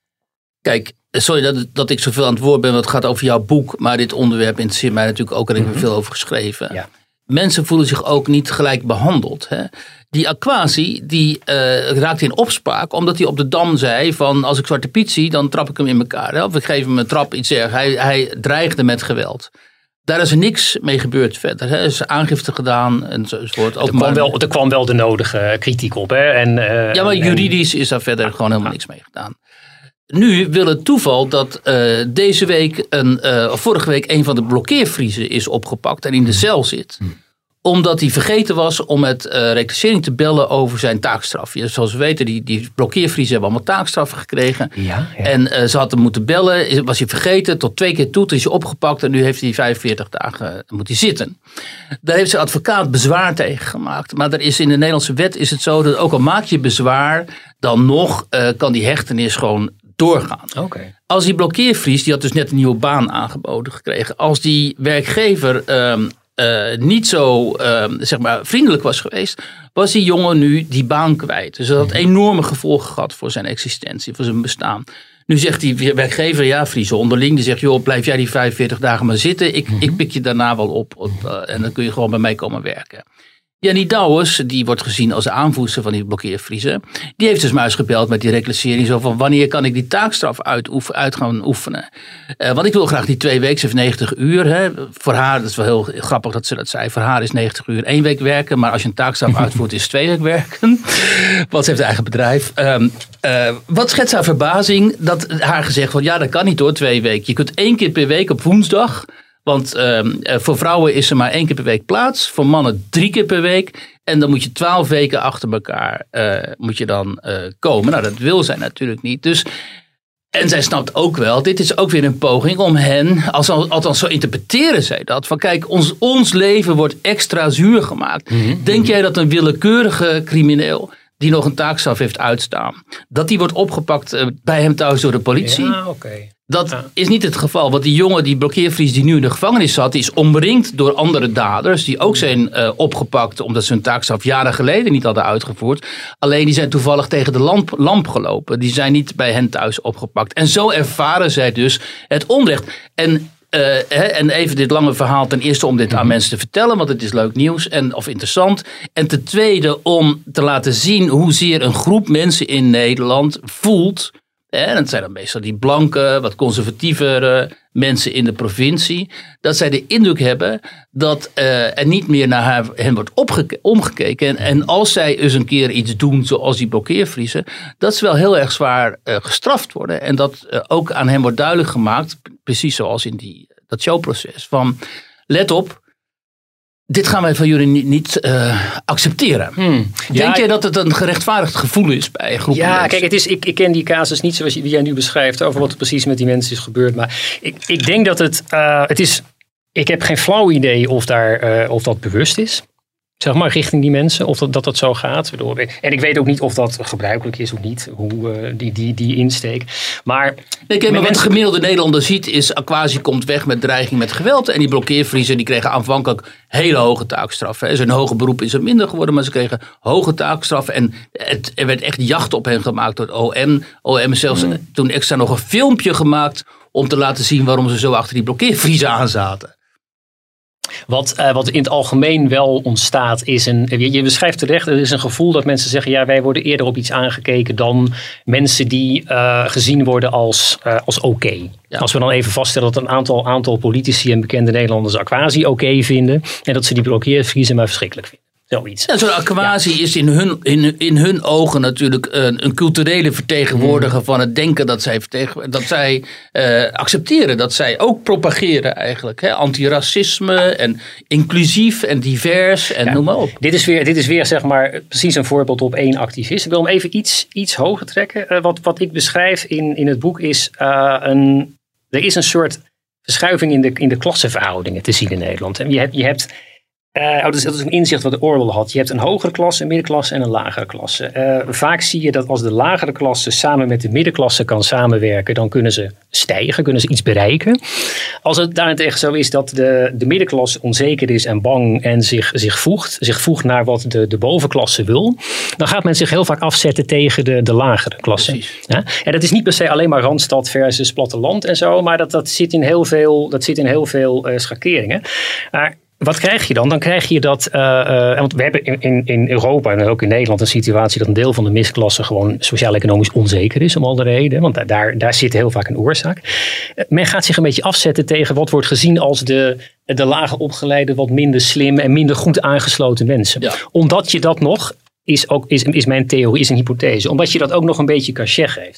Kijk, sorry dat, dat ik zoveel aan het woord ben. Want het gaat over jouw boek. Maar dit onderwerp interesseert mij natuurlijk ook. En ik heb er veel over geschreven. Ja. Mensen voelen zich ook niet gelijk behandeld. Hè? Die Aquasi, die uh, raakte in opspraak omdat hij op de Dam zei van als ik Zwarte Piet zie, dan trap ik hem in elkaar. Hè? Of ik geef hem een trap, iets erg. Hij, hij dreigde met geweld. Daar is er niks mee gebeurd verder. Hè? Er is aangifte gedaan enzovoort. Er kwam, wel, er kwam wel de nodige kritiek op. Hè? En, uh, ja, maar juridisch en, is daar verder gewoon helemaal niks mee gedaan. nu wil het toeval dat uh, deze week, een, uh, vorige week, een van de blokkeervriezen is opgepakt en in de cel zit. Hmm. Omdat hij vergeten was om met uh, reclassering te bellen over zijn taakstraf. Ja, zoals we weten, die, die blokkeervriezen hebben allemaal taakstraffen gekregen. Ja, ja. En uh, ze hadden moeten bellen, was hij vergeten, tot twee keer toe, toen is hij opgepakt en nu heeft hij vijfenveertig dagen moet hij zitten. Daar heeft zijn advocaat bezwaar tegen gemaakt. Maar er is in de Nederlandse wet is het zo dat ook al maak je bezwaar, dan nog uh, kan die hechtenis gewoon doorgaan. Okay. Als die blokkeervries, die had dus net een nieuwe baan aangeboden gekregen. Als die werkgever Um, Uh, niet zo uh, zeg maar vriendelijk was geweest, was die jongen nu die baan kwijt. Dus dat had enorme gevolgen gehad voor zijn existentie, voor zijn bestaan. Nu zegt die werkgever, ja, Friese onderling, die zegt, joh, blijf jij die vijfenveertig dagen maar zitten. Ik, mm-hmm. ik pik je daarna wel op, op uh, en dan kun je gewoon bij mij komen werken. Jannie Douwes, die wordt gezien als de aanvoerster van die blokkeervriezen, die heeft dus maar eens gebeld met die reclassering. Zo van, wanneer kan ik die taakstraf uit, oef, uit gaan oefenen? Uh, want ik wil graag die twee weken, ze heeft negentig uur. Hè. Voor haar, dat is wel heel grappig dat ze dat zei, voor haar is negentig uur één week werken. Maar als je een taakstraf uitvoert, is het twee weken werken. Want ze heeft een eigen bedrijf. Um, uh, wat schetst haar verbazing dat haar gezegd wordt, ja, dat kan niet hoor, twee weken. Je kunt één keer per week op woensdag. Want uh, voor vrouwen is er maar één keer per week plaats. Voor mannen drie keer per week. En dan moet je twaalf weken achter elkaar uh, moet je dan uh, komen. Nou, dat wil zij natuurlijk niet. Dus, en zij snapt ook wel, dit is ook weer een poging om hen, als, althans zo interpreteren zij dat. Van kijk, ons, ons leven wordt extra zuur gemaakt. Mm-hmm. Denk jij dat een willekeurige crimineel die nog een taakstraf heeft uitstaan, dat die wordt opgepakt uh, bij hem thuis door de politie? Ja, oké. Okay. Dat ja. is niet het geval. Want die jongen, die blokkeervries die nu in de gevangenis zat, die is omringd door andere daders die ook zijn uh, opgepakt omdat ze hun taakstraf jaren geleden niet hadden uitgevoerd. Alleen die zijn toevallig tegen de lamp, lamp gelopen. Die zijn niet bij hen thuis opgepakt. En zo ervaren zij dus het onrecht. En Uh, he, en even dit lange verhaal ten eerste om dit mm-hmm. aan mensen te vertellen, want het is leuk nieuws en, of interessant. En ten tweede om te laten zien hoezeer een groep mensen in Nederland voelt. En dat zijn dan meestal die blanke, wat conservatievere mensen in de provincie. Dat zij de indruk hebben dat uh, er niet meer naar haar, hen wordt opgeke- omgekeken. En, en als zij eens een keer iets doen zoals die blokkeervriezen, dat ze wel heel erg zwaar uh, gestraft worden. En dat uh, ook aan hen wordt duidelijk gemaakt, precies zoals in die, dat showproces. Van let op. Dit gaan wij van jullie niet, niet uh, accepteren. Hmm. Denk ja, jij dat het een gerechtvaardigd gevoel is bij groepen Ja, mensen? kijk, het is, ik, ik ken die casus niet zoals die jij nu beschrijft over wat er precies met die mensen is gebeurd. Maar ik, ik denk dat het, uh, het is, ik heb geen flauw idee of, daar, uh, of dat bewust is. Zeg maar, richting die mensen, of dat dat, dat zo gaat. En ik weet ook niet of dat gebruikelijk is of niet, hoe uh, die, die, die insteek. Maar, nee, kijk, maar wat de gemiddelde Nederlander ziet is, Aquasi komt weg met dreiging met geweld. En die blokkeervriezen die kregen aanvankelijk hele hoge taakstraffen. Er is een hoger beroep is er minder geworden, maar ze kregen hoge taakstraffen. En het, er werd echt jacht op hen gemaakt door het O M. O M zelfs mm. toen extra nog een filmpje gemaakt om te laten zien waarom ze zo achter die blokkeervriezen aan zaten. Wat, uh, wat in het algemeen wel ontstaat is een, je, je beschrijft terecht, er is een gevoel dat mensen zeggen, ja, wij worden eerder op iets aangekeken dan mensen die uh, gezien worden als, uh, als oké. Okay. Ja. Als we dan even vaststellen dat een aantal, aantal politici en bekende Nederlanders Aquasi oké okay vinden en dat ze die blokkeervriezen maar verschrikkelijk vinden. Zoiets. Ja, zo'n Aquasi ja. is in hun, in, in hun ogen natuurlijk een, een culturele vertegenwoordiger mm. van het denken dat zij, dat zij uh, accepteren. Dat zij ook propageren eigenlijk. Hè? Antiracisme en inclusief en divers en ja. noem maar op. Dit is weer, dit is weer zeg maar precies een voorbeeld op één activist. Ik wil hem even iets, iets hoger trekken. Uh, wat, wat ik beschrijf in, in het boek is uh, een, er is een soort verschuiving in de, in de klassenverhoudingen te zien in Nederland. En je hebt... Je hebt Uh, oh, dat, is, dat is een inzicht wat Orwell had. Je hebt een hogere klasse, een middenklasse en een lagere klasse. Uh, vaak zie je dat als de lagere klasse samen met de middenklasse kan samenwerken, dan kunnen ze stijgen, kunnen ze iets bereiken. Als het daarentegen zo is dat de, de middenklasse onzeker is en bang en zich, zich voegt, zich voegt naar wat de, de bovenklasse wil, dan gaat men zich heel vaak afzetten tegen de, de lagere klasse. Ja? En dat is niet per se alleen maar Randstad versus platteland en zo, maar dat, dat zit in heel veel, dat zit in heel veel uh, schakeringen. Maar wat krijg je dan? Dan krijg je dat, uh, uh, want we hebben in, in Europa en ook in Nederland een situatie dat een deel van de middenklasse gewoon sociaal-economisch onzeker is om al de reden. Want daar, daar zit heel vaak een oorzaak. Uh, men gaat zich een beetje afzetten tegen wat wordt gezien als de, de lager opgeleide, wat minder slim en minder goed aangesloten mensen. Ja. Omdat je dat nog, is, ook, is, is mijn theorie, is een hypothese, omdat je dat ook nog een beetje cachet geeft.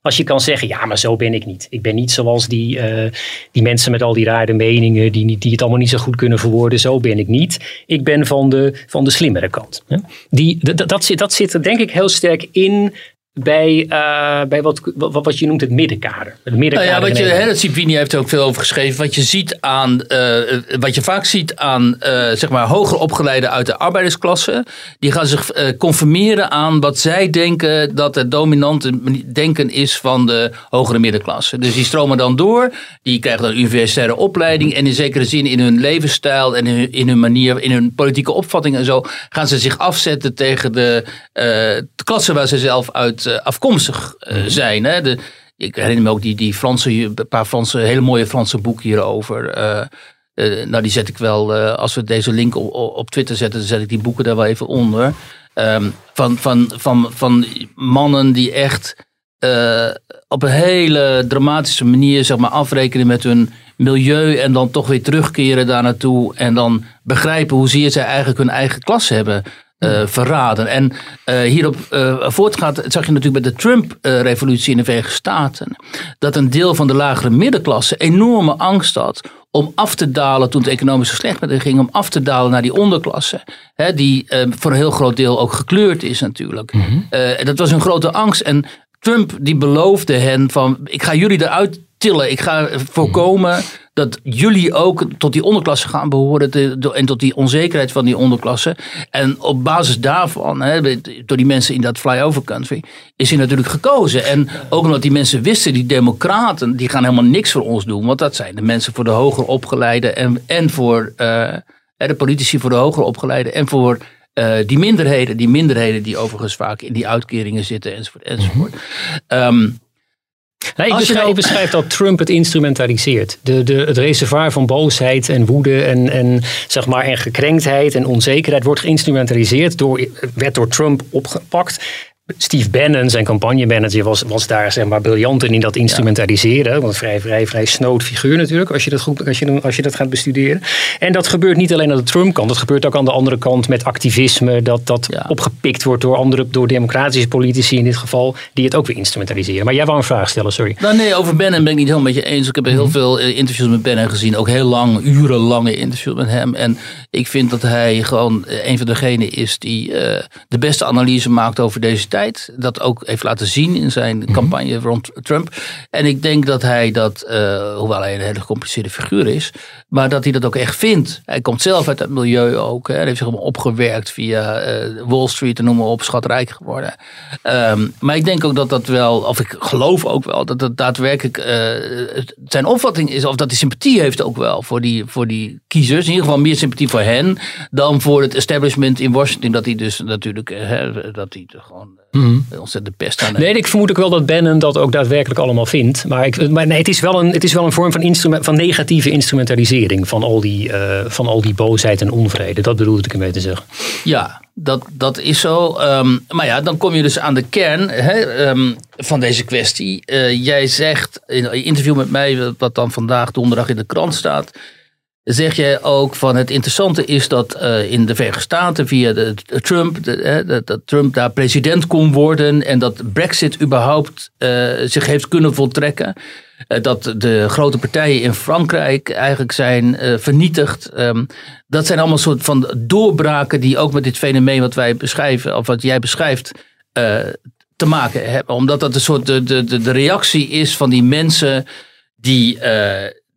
Als je kan zeggen, ja, maar zo ben ik niet. Ik ben niet zoals die, uh, die mensen met al die rare meningen, die, die het allemaal niet zo goed kunnen verwoorden. Zo ben ik niet. Ik ben van de, van de slimmere kant. Die, dat, dat, zit, dat zit er denk ik heel sterk in bij, uh, bij wat, wat, wat je noemt het middenkader. Het middenkader nou ja, wat je, hè, Cipini heeft er ook veel over geschreven. Wat je ziet aan, uh, wat je vaak ziet aan, uh, zeg maar, hoger opgeleiden uit de arbeidersklasse. Die gaan zich uh, conformeren aan wat zij denken dat het dominante denken is van de hogere middenklasse. Dus die stromen dan door. Die krijgen dan een universitaire opleiding. En in zekere zin in hun levensstijl en in hun, in hun manier, in hun politieke opvatting en zo, gaan ze zich afzetten tegen de, uh, de klasse waar ze zelf uit afkomstig uh, zijn. Hè? De, ik herinner me ook die, die Franse, een paar Franse, hele mooie Franse boeken hierover. Uh, uh, nou, die zet ik wel, uh, als we deze link op, op Twitter zetten, dan zet ik die boeken daar wel even onder. Um, van, van, van, van mannen die echt uh, op een hele dramatische manier, zeg maar, afrekenen met hun milieu en dan toch weer terugkeren daar naartoe en dan begrijpen hoezeer zij eigenlijk hun eigen klasse hebben Uh, verraden. En uh, hierop uh, voortgaat, dat zag je natuurlijk bij de Trump-revolutie uh, in de Verenigde Staten, dat een deel van de lagere middenklasse enorme angst had om af te dalen toen het economisch zo slecht met hen ging, om af te dalen naar die onderklasse. Hè, die uh, voor een heel groot deel ook gekleurd is natuurlijk. Mm-hmm. Uh, dat was een grote angst. En Trump die beloofde hen van, ik ga jullie eruit tillen. Ik ga voorkomen dat jullie ook tot die onderklasse gaan behoren en tot die onzekerheid van die onderklasse. En op basis daarvan, hè, door die mensen in dat flyover country, is hij natuurlijk gekozen. En ook omdat die mensen wisten, die democraten, die gaan helemaal niks voor ons doen. Want dat zijn de mensen voor de hoger opgeleiden en, en voor uh, de politici voor de hoger opgeleiden en voor uh, die minderheden. Die minderheden die overigens vaak in die uitkeringen zitten enzovoort. enzovoort. Um, Nee, ik, beschrijf, nou... ik beschrijf dat Trump het instrumentaliseert. De, de, het reservoir van boosheid en woede en, en, zeg maar, en gekrenktheid en onzekerheid wordt geïnstrumentaliseerd. Door, werd door Trump opgepakt. Steve Bannon, zijn campagnemanager, was, was daar, zeg maar, briljant in dat instrumentaliseren. Want een vrij, vrij, vrij snood figuur natuurlijk, als je, dat goed, als, je, als je dat gaat bestuderen. En dat gebeurt niet alleen aan de Trump-kant. Dat gebeurt ook aan de andere kant met activisme. Dat dat ja. opgepikt wordt door andere, door democratische politici in dit geval, die het ook weer instrumentaliseren. Maar jij wou een vraag stellen, sorry. Nou nee, over Bannon ben ik niet helemaal met je eens. Ik heb heel mm-hmm. veel interviews met Bannon gezien. Ook heel lang, urenlange interviews met hem. En ik vind dat hij gewoon een van degenen is die uh, de beste analyse maakt over deze tijd. Dat ook heeft laten zien in zijn campagne rond Trump. En ik denk dat hij dat, uh, hoewel hij een hele gecompliceerde figuur is, maar dat hij dat ook echt vindt. Hij komt zelf uit het milieu ook. Hè. Hij heeft zich allemaal opgewerkt via uh, Wall Street en noem maar op, schatrijk geworden. Um, maar ik denk ook dat dat wel, of ik geloof ook wel, dat het daadwerkelijk uh, zijn opvatting is, of dat hij sympathie heeft ook wel voor die, voor die kiezers. In ieder geval meer sympathie voor hen dan voor het establishment in Washington. Dat hij dus natuurlijk, uh, dat hij gewoon Mm-hmm. ontzettend pest aan. Nee, ik vermoed ook wel dat Bannon dat ook daadwerkelijk allemaal vindt. Maar, ik, maar nee, het, is wel een, het is wel een vorm van, instrument, van negatieve instrumentalisering van al, die, uh, van al die boosheid en onvrede. Dat bedoelde ik ermee te zeggen. Ja, dat, dat is zo. Um, maar ja, dan kom je dus aan de kern hè, um, van deze kwestie. Uh, jij zegt in een interview met mij, wat dan vandaag donderdag in de krant staat, zeg jij ook van het interessante is dat uh, in de Verenigde Staten via de, de Trump, de, hè, dat, dat Trump daar president kon worden en dat Brexit überhaupt uh, zich heeft kunnen voltrekken. Uh, dat de grote partijen in Frankrijk eigenlijk zijn uh, vernietigd. Um, dat zijn allemaal soort van doorbraken die ook met dit fenomeen wat wij beschrijven, of wat jij beschrijft, uh, te maken hebben. Omdat dat een soort de, de, de reactie is van die mensen die, uh,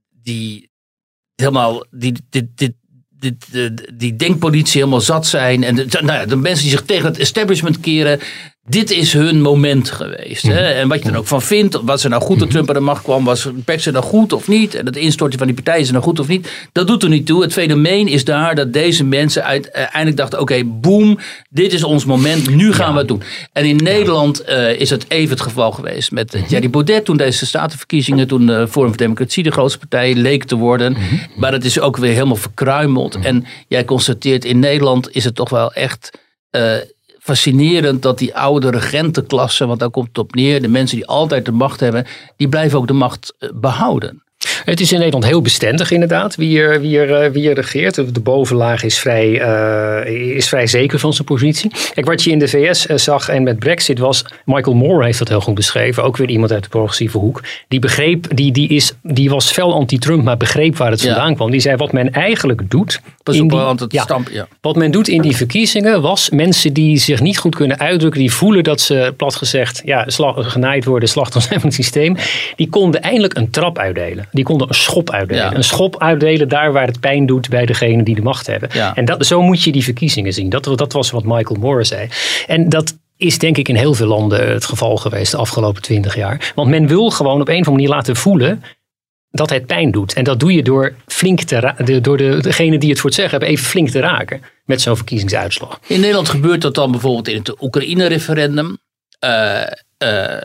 die helemaal die, dit, dit, dit, die, die denkpolitie helemaal zat zijn. En de, nou ja, de mensen die zich tegen het establishment keren. Dit is hun moment geweest. Hè? En wat je er ook van vindt. Was er nou goed dat Trump aan de macht kwam? Was Brexit nou goed of niet? En het instorten van die partijen is er nou goed of niet? Dat doet er niet toe. Het fenomeen is daar dat deze mensen uiteindelijk dachten. Oké, okay, boom. Dit is ons moment. Nu gaan ja. we het doen. En in Nederland uh, is het even het geval geweest. Met uh, Thierry Baudet. Toen deze statenverkiezingen. Toen de Forum voor Democratie de grootste partij leek te worden. Maar dat is ook weer helemaal verkruimeld. En jij constateert in Nederland is het toch wel echt Uh, fascinerend dat die oude regentenklasse, want daar komt het op neer, de mensen die altijd de macht hebben, die blijven ook de macht behouden. Het is in Nederland heel bestendig inderdaad, wie er, wie er, wie er regeert. De bovenlaag is vrij, uh, is vrij zeker van zijn positie. Kijk, wat je in de V S zag en met Brexit was, Michael Moore heeft dat heel goed beschreven, ook weer iemand uit de progressieve hoek. Die begreep, die, die, is, die was fel anti-Trump, maar begreep waar het ja. vandaan kwam. Die zei, wat men eigenlijk doet... Pas in op, die, het stamp, ja. Wat men doet in die verkiezingen was mensen die zich niet goed kunnen uitdrukken, die voelen dat ze, plat gezegd, ja, slag, genaaid worden, slachtoffers van het systeem, die konden eindelijk een trap uitdelen. Die konden een schop uitdelen. Ja. Een schop uitdelen daar waar het pijn doet bij degene die de macht hebben. Ja. En dat, zo moet je die verkiezingen zien. Dat, dat was wat Michael Moore zei. En dat is denk ik in heel veel landen het geval geweest de afgelopen twintig jaar. Want men wil gewoon op een of andere manier laten voelen dat het pijn doet. En dat doe je door flink te ra- de, door de, degene die het voor het zeggen hebben even flink te raken met zo'n verkiezingsuitslag. In Nederland gebeurt dat dan bijvoorbeeld in het Oekraïne-referendum. Uh, uh,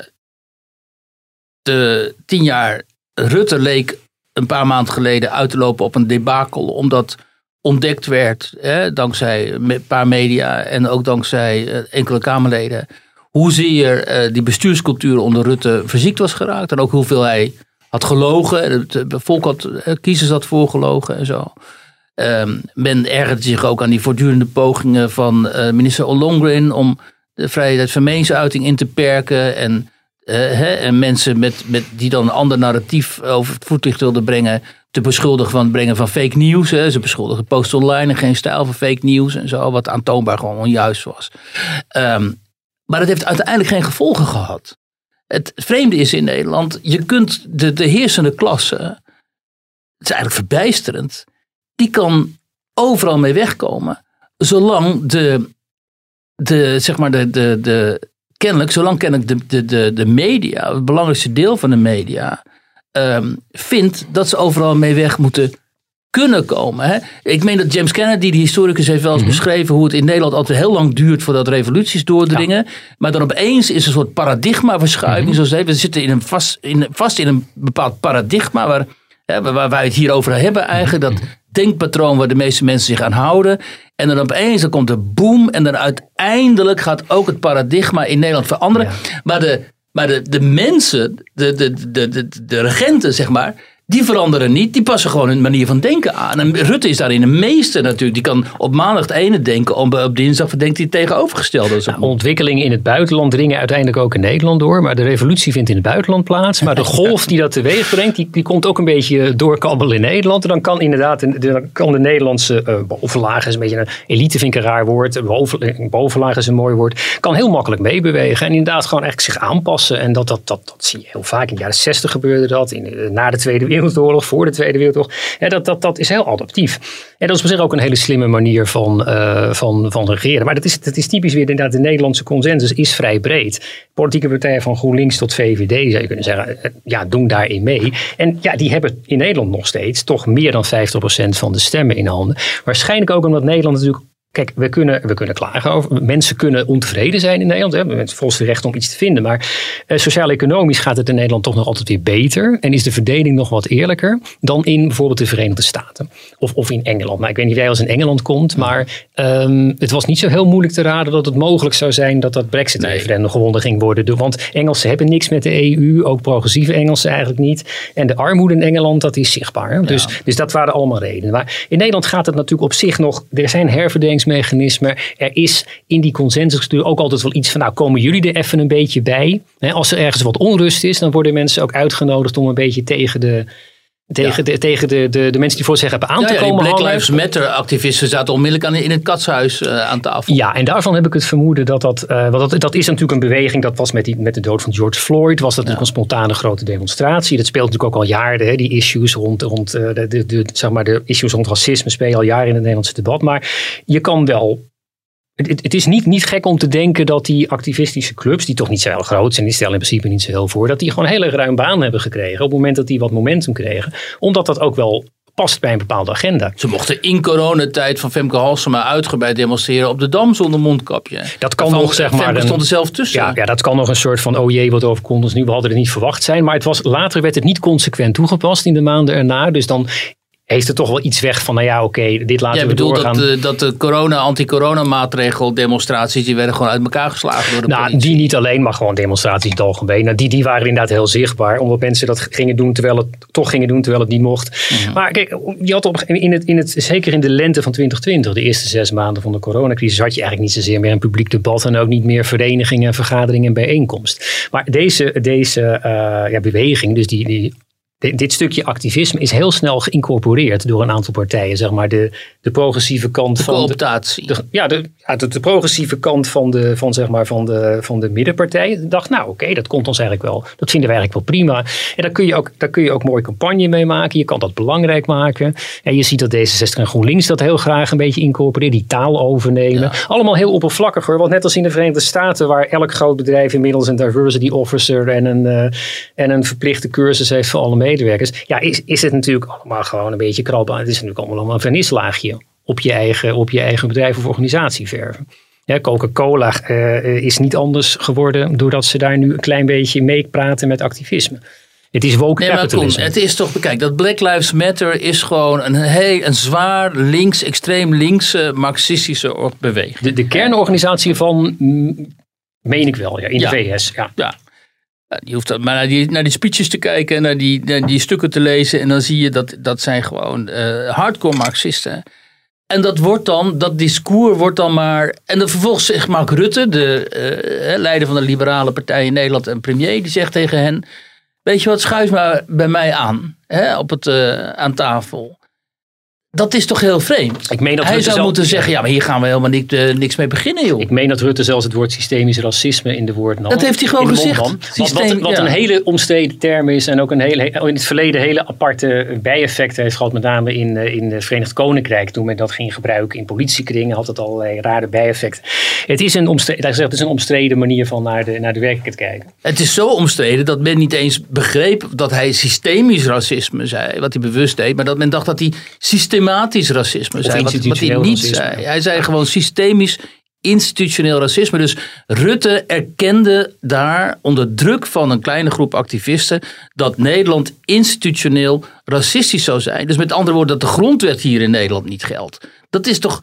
de tien jaar Rutte leek een paar maanden geleden uit te lopen op een debakel, omdat ontdekt werd, hè, dankzij een paar media en ook dankzij uh, enkele Kamerleden, hoezeer uh, die bestuurscultuur onder Rutte verziekt was geraakt en ook hoeveel hij had gelogen. Het volk had, uh, kiezers had voorgelogen en zo. Um, men ergerde zich ook aan die voortdurende pogingen van uh, minister Ollongren om de vrijheid van meningsuiting in te perken en Uh, hè, en mensen met, met die dan een ander narratief over het voetlicht wilden brengen, te beschuldigen van het brengen van fake nieuws. Hè. Ze beschuldigen Post Online en Geen Stijl van fake nieuws en zo, wat aantoonbaar gewoon onjuist was. Um, maar dat heeft uiteindelijk geen gevolgen gehad. Het vreemde is in Nederland, je kunt de, de heersende klasse, het is eigenlijk verbijsterend, die kan overal mee wegkomen, zolang de, de zeg maar de, de, de Kennelijk, zolang kennelijk de, de, de, de media, het belangrijkste deel van de media, um, vindt dat ze overal mee weg moeten kunnen komen. Hè? Ik meen dat James Kennedy, die historicus, heeft wel eens mm-hmm. beschreven hoe het in Nederland altijd heel lang duurt voordat revoluties doordringen. Ja. Maar dan opeens is er een soort paradigmaverschuiving. Mm-hmm. Zoals we zitten in een vast, in, vast in een bepaald paradigma waar, hè, waar wij het hier over hebben eigenlijk. Dat denkpatroon waar de meeste mensen zich aan houden. En dan opeens dan komt er boom. En dan uiteindelijk gaat ook het paradigma in Nederland veranderen. Ja. Maar, de, maar de, de mensen, de, de, de, de, de regenten zeg maar, die veranderen niet. Die passen gewoon hun manier van denken aan. En Rutte is daarin een meester natuurlijk. Die kan op maandag het ene denken. Op, op dinsdag denkt hij het tegenovergestelde. Nou, ontwikkelingen in het buitenland dringen uiteindelijk ook in Nederland door. Maar de revolutie vindt in het buitenland plaats. Maar de golf die dat teweeg brengt, die, die komt ook een beetje doorkabbelen in Nederland. En dan kan inderdaad de, dan kan de Nederlandse uh, bovenlaag, is een beetje een elite, vind ik een raar woord. Boven, bovenlaag is een mooi woord. Kan heel makkelijk meebewegen. En inderdaad gewoon eigenlijk zich aanpassen. En dat, dat, dat, dat zie je heel vaak. In de jaren zestig gebeurde dat. In, na de Tweede Wereldoorlog, voor de Tweede Wereldoorlog. Ja, dat, dat, dat is heel adaptief. En dat is op zich ook een hele slimme manier van, uh, van, van regeren. Maar dat is, dat is typisch weer inderdaad, de Nederlandse consensus is vrij breed. Politieke partijen van GroenLinks tot V V D, zou je kunnen zeggen, ja, doen daarin mee. En ja, die hebben in Nederland nog steeds toch meer dan vijftig procent van de stemmen in handen. Waarschijnlijk ook omdat Nederland natuurlijk... Kijk, we kunnen, we kunnen klagen over. Mensen kunnen ontevreden zijn in Nederland. Hè. Mensen volgens het recht om iets te vinden. Maar uh, sociaal-economisch gaat het in Nederland toch nog altijd weer beter. En is de verdeling nog wat eerlijker dan in bijvoorbeeld de Verenigde Staten. Of, of in Engeland. Nou, ik weet niet of jij als in Engeland komt. Maar um, het was niet zo heel moeilijk te raden dat het mogelijk zou zijn dat dat Brexit-referendum nee. gewonnen ging worden. Want Engelsen hebben niks met de E U. Ook progressieve Engelsen eigenlijk niet. En de armoede in Engeland, dat is zichtbaar. Ja. Dus, dus dat waren allemaal redenen. Maar in Nederland gaat het natuurlijk op zich nog... Er zijn herverdelingen mechanisme. Er is in die consensus ook altijd wel iets van, nou, komen jullie er even een beetje bij? Als er ergens wat onrust is, dan worden mensen ook uitgenodigd om een beetje tegen de Tegen, ja. de, tegen de, de, de mensen die voor zich hebben aan ja, te ja, komen. Black Lives Matter activisten zaten onmiddellijk aan, in het katshuis uh, aan tafel. Ja, en daarvan heb ik het vermoeden dat dat... Uh, want dat, dat is natuurlijk een beweging. Dat was met, die, met de dood van George Floyd. Was dat ja. natuurlijk een spontane grote demonstratie. Dat speelt natuurlijk ook al jaren. Hè, die issues rond, rond uh, de, de, de, zeg maar de issues rond racisme spelen al jaren in het Nederlandse debat. Maar je kan wel... Het, het is niet, niet gek om te denken dat die activistische clubs, die toch niet zo heel groot zijn, die stellen in principe niet zo heel voor, dat die gewoon een hele ruim baan hebben gekregen op het moment dat die wat momentum kregen. Omdat dat ook wel past bij een bepaalde agenda. Ze mochten in coronatijd van Femke Halsema uitgebreid demonstreren op de Dam zonder mondkapje. Dat kan nog, zeg maar... Femke stond er zelf tussen. Ja, ja, dat kan nog een soort van, oh jee, wat overkomt ons nu. We hadden het niet verwacht zijn. Maar het was, later werd het niet consequent toegepast in de maanden erna. Dus dan... heeft er toch wel iets weg van, nou ja, oké, okay, dit laten Jij we bedoelt doorgaan. Dat, uh, dat de corona, anti-corona maatregel demonstraties, die werden gewoon uit elkaar geslagen door de nou, politie. Die niet alleen, maar gewoon demonstraties in het algemeen. Nou, die, die waren inderdaad heel zichtbaar, omdat mensen dat gingen doen terwijl het toch gingen doen terwijl het niet mocht. Mm-hmm. Maar kijk, je had op, in het, in het, zeker in de lente van twintig twintig, de eerste zes maanden van de coronacrisis, had je eigenlijk niet zozeer meer een publiek debat en ook niet meer verenigingen, vergaderingen en bijeenkomst. Maar deze, deze uh, ja, beweging, dus die, die dit stukje activisme is heel snel geïncorporeerd door een aantal partijen. Zeg maar de, de progressieve kant de van cooptatie. De, de, ja, de, ja de, de progressieve kant van de, van, zeg maar, van de, van de middenpartijen. Ik dacht, nou oké, okay, dat komt ons eigenlijk wel. Dat vinden we eigenlijk wel prima. En daar kun je ook, daar kun je ook mooi campagne mee maken. Je kan dat belangrijk maken. En je ziet dat D zesenzestig en GroenLinks dat heel graag een beetje incorporeren. Die taal overnemen. Ja. Allemaal heel oppervlakkig hoor. Want net als in de Verenigde Staten, waar elk groot bedrijf inmiddels een diversity officer en een, uh, en een verplichte cursus heeft voor alle medewerkers. Ja, is, is het natuurlijk allemaal gewoon een beetje krabben. Het is natuurlijk allemaal een vernislaagje op je eigen, op je eigen bedrijf of organisatie verven. Ja, Coca-Cola uh, is niet anders geworden doordat ze daar nu een klein beetje mee praten met activisme. Het is woke nee, capitalism. Koen, het is toch, kijk, dat Black Lives Matter is gewoon een heel een zwaar links, extreem linkse marxistische beweging. De, de kernorganisatie van, mm, meen ik wel, ja, in ja. de V S. Ja. ja. Je hoeft maar naar die, naar die speeches te kijken en naar die, naar die stukken te lezen. En dan zie je dat dat zijn gewoon uh, hardcore marxisten. En dat wordt dan, dat discours wordt dan maar. En dan vervolgens zegt Mark Rutte, de uh, leider van de liberale partij in Nederland en premier, die zegt tegen hen: weet je wat, schuif maar bij mij aan, hè, op het, uh, aan tafel. Dat is toch heel vreemd? Ik meen dat Hij Rutte zou zelf, moeten zeggen, ja, maar hier gaan we helemaal niks, uh, niks mee beginnen, joh. Ik meen dat Rutte zelfs het woord systemisch racisme in de woord nam. Dat heeft hij gewoon gezegd. Systeem, wat wat ja. een hele omstreden term is en ook een hele, in het verleden hele aparte bijeffecten heeft gehad, met name in, in het Verenigd Koninkrijk. Toen men dat ging gebruiken in politiekringen, had het allerlei rare bijeffecten. Het is een omstreden, gezegd, het is een omstreden manier van naar de, naar de werkelijkheid kijken. Het is zo omstreden dat men niet eens begreep dat hij systemisch racisme zei, wat hij bewust deed, maar dat men dacht dat hij systematisch racisme zei, wat, wat hij niet racisme. zei. Hij zei gewoon systemisch institutioneel racisme. Dus Rutte erkende daar onder druk van een kleine groep activisten dat Nederland institutioneel racistisch zou zijn. Dus met andere woorden dat de grondwet hier in Nederland niet geldt. Dat is toch...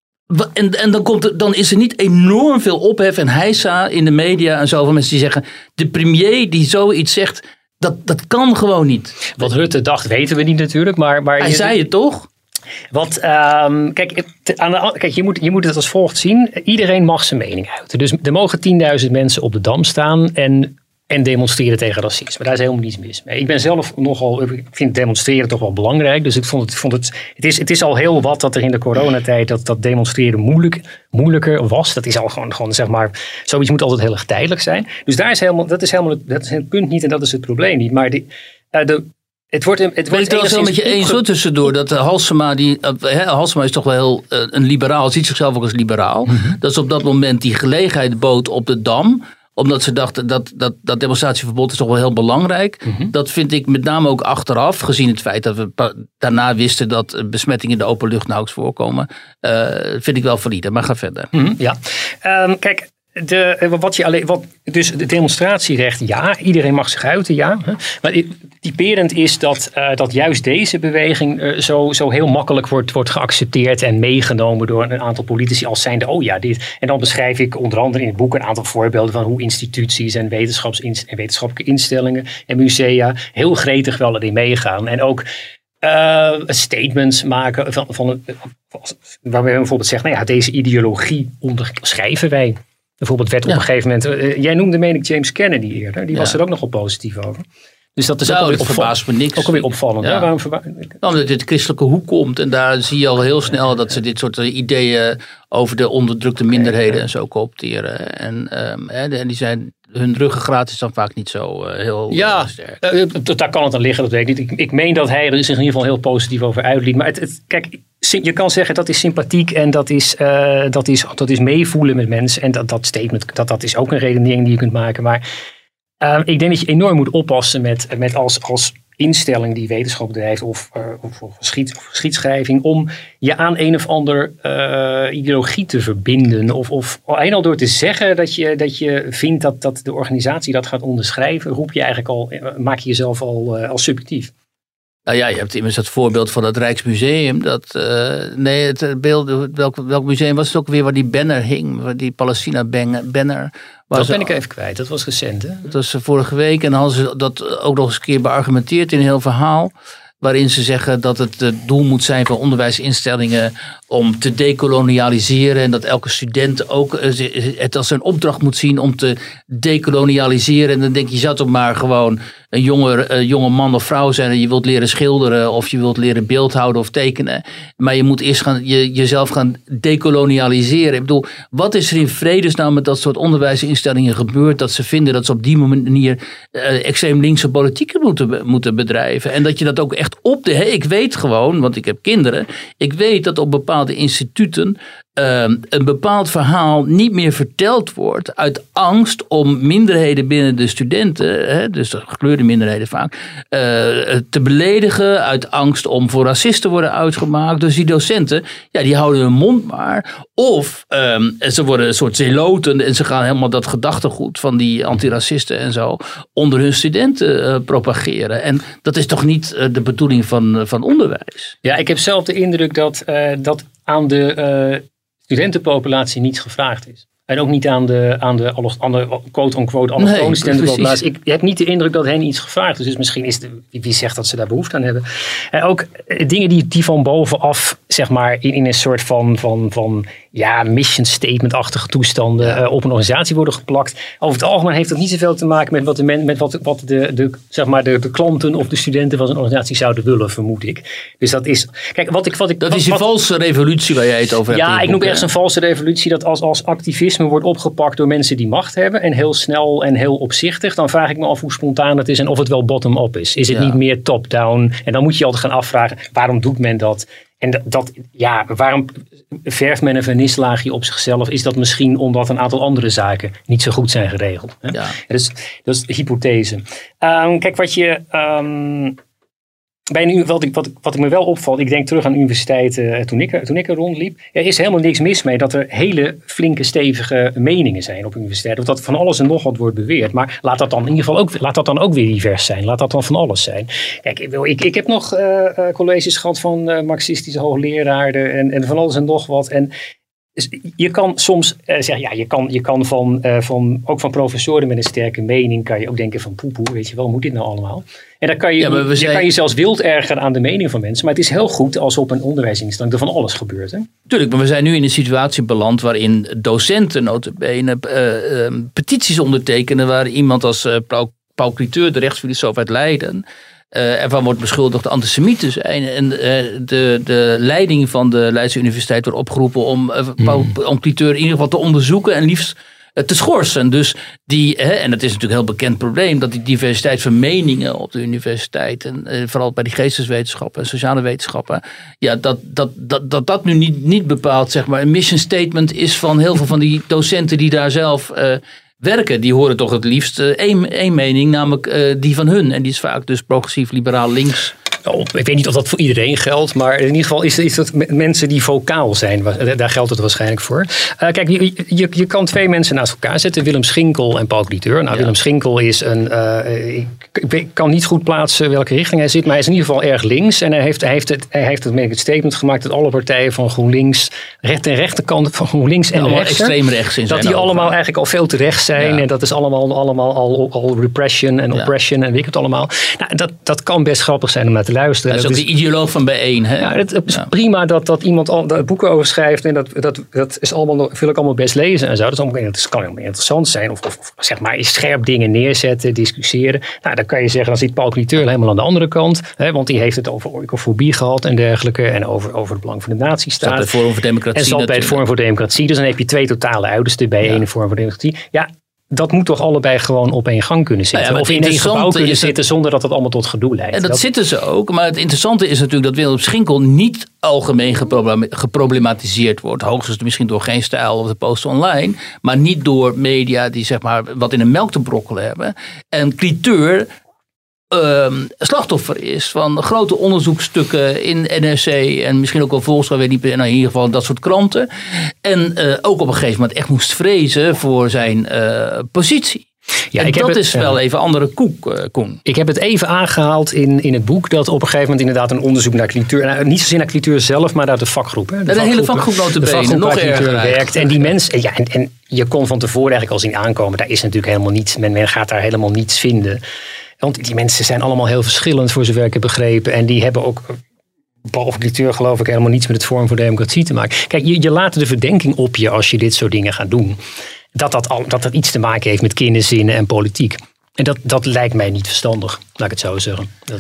En, en dan, komt er, dan is er niet enorm veel ophef en heisa in de media en zo van mensen die zeggen, de premier die zoiets zegt, dat, dat kan gewoon niet. Wat Rutte dacht weten we niet natuurlijk, maar... maar hij je, zei het toch? Wat, um, kijk, aan de, kijk je, moet, je moet het als volgt zien. Iedereen mag zijn mening uiten. Dus er mogen tienduizend mensen op de Dam staan en, en demonstreren tegen racisme. Daar is helemaal niets mis mee. Ik ben zelf nogal, ik vind demonstreren toch wel belangrijk. Dus ik vond het, vond het, het, is, het is al heel wat dat er in de coronatijd dat, dat demonstreren moeilijk, moeilijker was. Dat is al gewoon, gewoon, zeg maar, zoiets moet altijd heel erg tijdelijk zijn. Dus daar is helemaal, dat is helemaal, dat is het punt niet en dat is het probleem niet. Maar die, uh, de... Het wordt, het wordt ben ik wel met je eens zo tussendoor dat uh, Halsema, die, uh, Halsema is toch wel heel uh, een liberaal, ziet zichzelf ook als liberaal. Mm-hmm. Dat ze op dat moment die gelegenheid bood op de Dam, omdat ze dachten dat dat, dat demonstratieverbod is toch wel heel belangrijk. Mm-hmm. Dat vind ik met name ook achteraf, gezien het feit dat we pa- daarna wisten dat besmettingen in de open lucht nauwelijks voorkomen, uh, vind ik wel valide. Maar ga verder. Mm-hmm. Ja, um, kijk. De, wat je alleen, wat, dus het demonstratierecht, ja, iedereen mag zich uiten, ja. Maar typerend is dat, uh, dat juist deze beweging uh, zo, zo heel makkelijk wordt, wordt geaccepteerd en meegenomen door een aantal politici als zijnde, oh ja, dit. En dan beschrijf ik onder andere in het boek een aantal voorbeelden van hoe instituties en, wetenschaps- en wetenschappelijke instellingen en musea heel gretig wel erin meegaan. En ook uh, statements maken van, van, waarbij we bijvoorbeeld zeggen, nou ja, deze ideologie onderschrijven wij. Bijvoorbeeld werd op ja. een gegeven moment, uh, jij noemde meen ik James Kennedy eerder, die ja. was er ook nogal positief over. Dus dat is nou, ook alweer opvallend. Verbaast me niks. Ook alweer opvallend. Ja. Hè? Waarom verba- nou, omdat dit christelijke hoek komt en daar zie je al heel snel dat ze dit soort ideeën over de onderdrukte minderheden en zo coopteren. En, um, en die zijn, hun ruggengraat is dan vaak niet zo uh, heel ja, sterk. Uh, daar kan het aan liggen, dat weet ik niet. Ik, ik meen dat hij er zich in ieder geval heel positief over uitliet. Maar het, het, kijk, je kan zeggen dat is sympathiek en dat is, uh, dat is, dat is meevoelen met mensen. En dat, dat statement, dat, dat is ook een redenering die je kunt maken. Maar uh, ik denk dat je enorm moet oppassen met, met als, als instelling die wetenschap bedrijft of, uh, of, of, geschied, of geschiedschrijving om je aan een of ander uh, ideologie te verbinden. Of, of alleen al door te zeggen dat je, dat je vindt dat, dat de organisatie dat gaat onderschrijven, roep je eigenlijk al, maak je jezelf al uh, als subjectief. Nou ja, je hebt immers dat voorbeeld van het Rijksmuseum. Dat, uh, nee, het beeld, welk, welk museum was het ook weer waar die banner hing? Waar die Palestina-banner. Dat ben ik even kwijt, dat was recent hè? Dat was vorige week en dan hadden ze dat ook nog eens een keer beargumenteerd in een heel verhaal. Waarin ze zeggen dat het het doel moet zijn van onderwijsinstellingen om te dekolonialiseren. En dat elke student ook het als een opdracht moet zien om te dekolonialiseren. En dan denk je, je zou toch maar gewoon een jonge, een jonge man of vrouw zijn en je wilt leren schilderen of je wilt leren beeldhouden of tekenen. Maar je moet eerst gaan, je, jezelf gaan dekolonialiseren. Ik bedoel, wat is er in vredesnaam met dat soort onderwijsinstellingen gebeurd dat ze vinden dat ze op die manier uh, extreem linkse politiek moeten, moeten bedrijven. En dat je dat ook echt op de... Ik weet gewoon, want ik heb kinderen, ik weet dat op bepaalde instituten Uh, een bepaald verhaal niet meer verteld wordt uit angst om minderheden binnen de studenten, hè, dus de gekleurde minderheden vaak, uh, te beledigen, uit angst om voor racisten te worden uitgemaakt. Dus die docenten, ja, die houden hun mond maar. Of um, ze worden een soort zeloten en ze gaan helemaal dat gedachtegoed van die antiracisten en zo onder hun studenten uh, propageren. En dat is toch niet uh, de bedoeling van, uh, van onderwijs? Ja, ik heb zelf de indruk dat, uh, dat aan de... Uh, studentenpopulatie niets gevraagd is. En ook niet aan de, aan de, aan de quote-unquote allochtone nee, studentenpopulatie. Ik heb niet de indruk dat hen iets gevraagd is. Dus misschien is de, wie zegt dat ze daar behoefte aan hebben. En ook dingen die, die van bovenaf, zeg maar, in, in een soort van, van, van ja, mission statement-achtige toestanden ja. uh, op een organisatie worden geplakt. Over het algemeen heeft dat niet zoveel te maken met wat de, men, met wat, wat de, de, zeg maar de, de klanten of de studenten van zo'n organisatie zouden willen, vermoed ik. Dus dat is... Kijk, wat ik, wat ik, dat wat, is een wat, valse revolutie waar jij het over hebt. Ja, ik noem echt een valse revolutie dat als, als activisme wordt opgepakt door mensen die macht hebben en heel snel en heel opzichtig, dan vraag ik me af hoe spontaan het is en of het wel bottom-up is. Is het ja. niet meer top-down? En dan moet je altijd gaan afvragen, waarom doet men dat? En dat, dat ja, waarom verft men een vernislaagje op zichzelf? Is dat misschien omdat een aantal andere zaken niet zo goed zijn geregeld? Hè? Ja. Dus, dat is de hypothese. Um, kijk, wat je... Um, Bij een, wat, ik, wat, wat ik me wel opvalt, ik denk terug aan de universiteit uh, toen, ik, toen ik er rondliep. Er is helemaal niks mis mee dat er hele flinke, stevige meningen zijn op universiteiten. Of dat van alles en nog wat wordt beweerd. Maar laat dat dan in ieder geval ook, laat dat dan ook weer divers zijn. Laat dat dan van alles zijn. Kijk, ik, ik heb nog uh, uh, colleges gehad van uh, marxistische hoogleraren en, en van alles en nog wat. En dus je kan soms uh, zeggen, ja, je kan, je kan van, uh, van, ook van professoren met een sterke mening, kan je ook denken van poepoe, weet je wel, moet dit nou allemaal? En dan kan je, ja, je, zijn... kan je zelfs wild ergeren aan de mening van mensen. Maar het is heel goed als op een onderwijsinstelling er van alles gebeurt. Hè? Tuurlijk, maar we zijn nu in een situatie beland waarin docenten nota bene uh, uh, petities ondertekenen waar iemand als uh, Paul Cliteur, de rechtsfilosoof uit Leiden, Uh, ervan wordt beschuldigd antisemiet te zijn. En uh, de, de leiding van de Leidse Universiteit wordt opgeroepen om uh, Paul hmm. Cliteur in ieder geval te onderzoeken en liefst uh, te schorsen. Dus die, hè, en het is natuurlijk een heel bekend probleem, dat die diversiteit van meningen op de universiteit, en uh, vooral bij die geesteswetenschappen en sociale wetenschappen, ja, dat dat, dat, dat, dat nu niet, niet bepaald, zeg maar, een mission statement is van heel veel van die docenten die daar zelf Uh, werken, die horen toch het liefst uh, één, één mening, namelijk uh, die van hun. En die is vaak dus progressief, liberaal, links. Oh, ik weet niet of dat voor iedereen geldt, maar in ieder geval is, is dat mensen die vocaal zijn. Daar geldt het waarschijnlijk voor. Uh, kijk, je, je, je kan twee mensen naast elkaar zetten, Willem Schinkel en Paul Cliteur. Nou, ja. Willem Schinkel is een, uh, ik, ik kan niet goed plaatsen welke richting hij zit, maar hij is in ieder geval erg links. En hij heeft, hij heeft, het, hij heeft het, het statement gemaakt dat alle partijen van GroenLinks, recht en rechterkant van GroenLinks en ja, rechts, extreem rechts in dat die allemaal ogen. eigenlijk al veel te rechts zijn. Ja. En dat is allemaal, allemaal al, al repression en oppression ja. en weet ik het allemaal. Nou, dat, dat kan best grappig zijn om naar te luisteren. Dat is ook de ideoloog van bijeen. Hè? Ja, het, het is ja. prima dat, dat iemand al dat boeken over schrijft. En dat, dat, dat is allemaal, wil ik allemaal best lezen en zo. Dat, is allemaal, dat kan helemaal interessant zijn. Of, of, of zeg maar scherp dingen neerzetten, discussiëren. Nou, dan kan je zeggen, dan zit Paul Cliteur helemaal aan de andere kant. Hè, want die heeft het over oikofobie gehad en dergelijke. En over, over het belang van de natiestaat. Zat bij Forum voor Democratie. En zat bij het Forum voor Democratie. Dus dan heb je twee totale uitersten bij ja. één Forum voor Democratie. Ja. Dat moet toch allebei gewoon op één gang kunnen zitten. Nou ja, of in één gebouw kunnen het, zitten zonder dat het allemaal tot gedoe leidt. En dat, dat zitten ze ook. Maar het interessante is natuurlijk dat Willem Schinkel niet algemeen geproblematiseerd wordt. Hoogstens misschien door Geen Stijl of de Post Online. Maar niet door media die zeg maar wat in een melk te brokkelen hebben. En Cliteur Um, slachtoffer is van grote onderzoekstukken in N R C en misschien ook wel Volkskrant, weet niet, nou in ieder geval dat soort kranten. En uh, ook op een gegeven moment echt moest vrezen voor zijn uh, positie. Ja, en ik dat heb het, is wel even andere koek, uh, Koen. Ik heb het even aangehaald in, in het boek dat op een gegeven moment inderdaad een onderzoek naar clituur, nou, niet zozeer naar clituur zelf, maar naar de vakgroep. Hè. De, de vakgroep, hele vakgroep notabene, nog erger werkt. En die mensen, ja, en, en je kon van tevoren eigenlijk al zien aankomen, daar is natuurlijk helemaal niets, men, men gaat daar helemaal niets vinden. Want die mensen zijn allemaal heel verschillend voor zover ik heb begrepen. En die hebben ook, behalve clituur geloof ik, helemaal niets met het Forum voor Democratie te maken. Kijk, je, je laat de verdenking op je als je dit soort dingen gaat doen. Dat dat, al, dat dat iets te maken heeft met kinderzinnen en politiek. En dat, dat lijkt mij niet verstandig, laat ik het zo zeggen. Dat,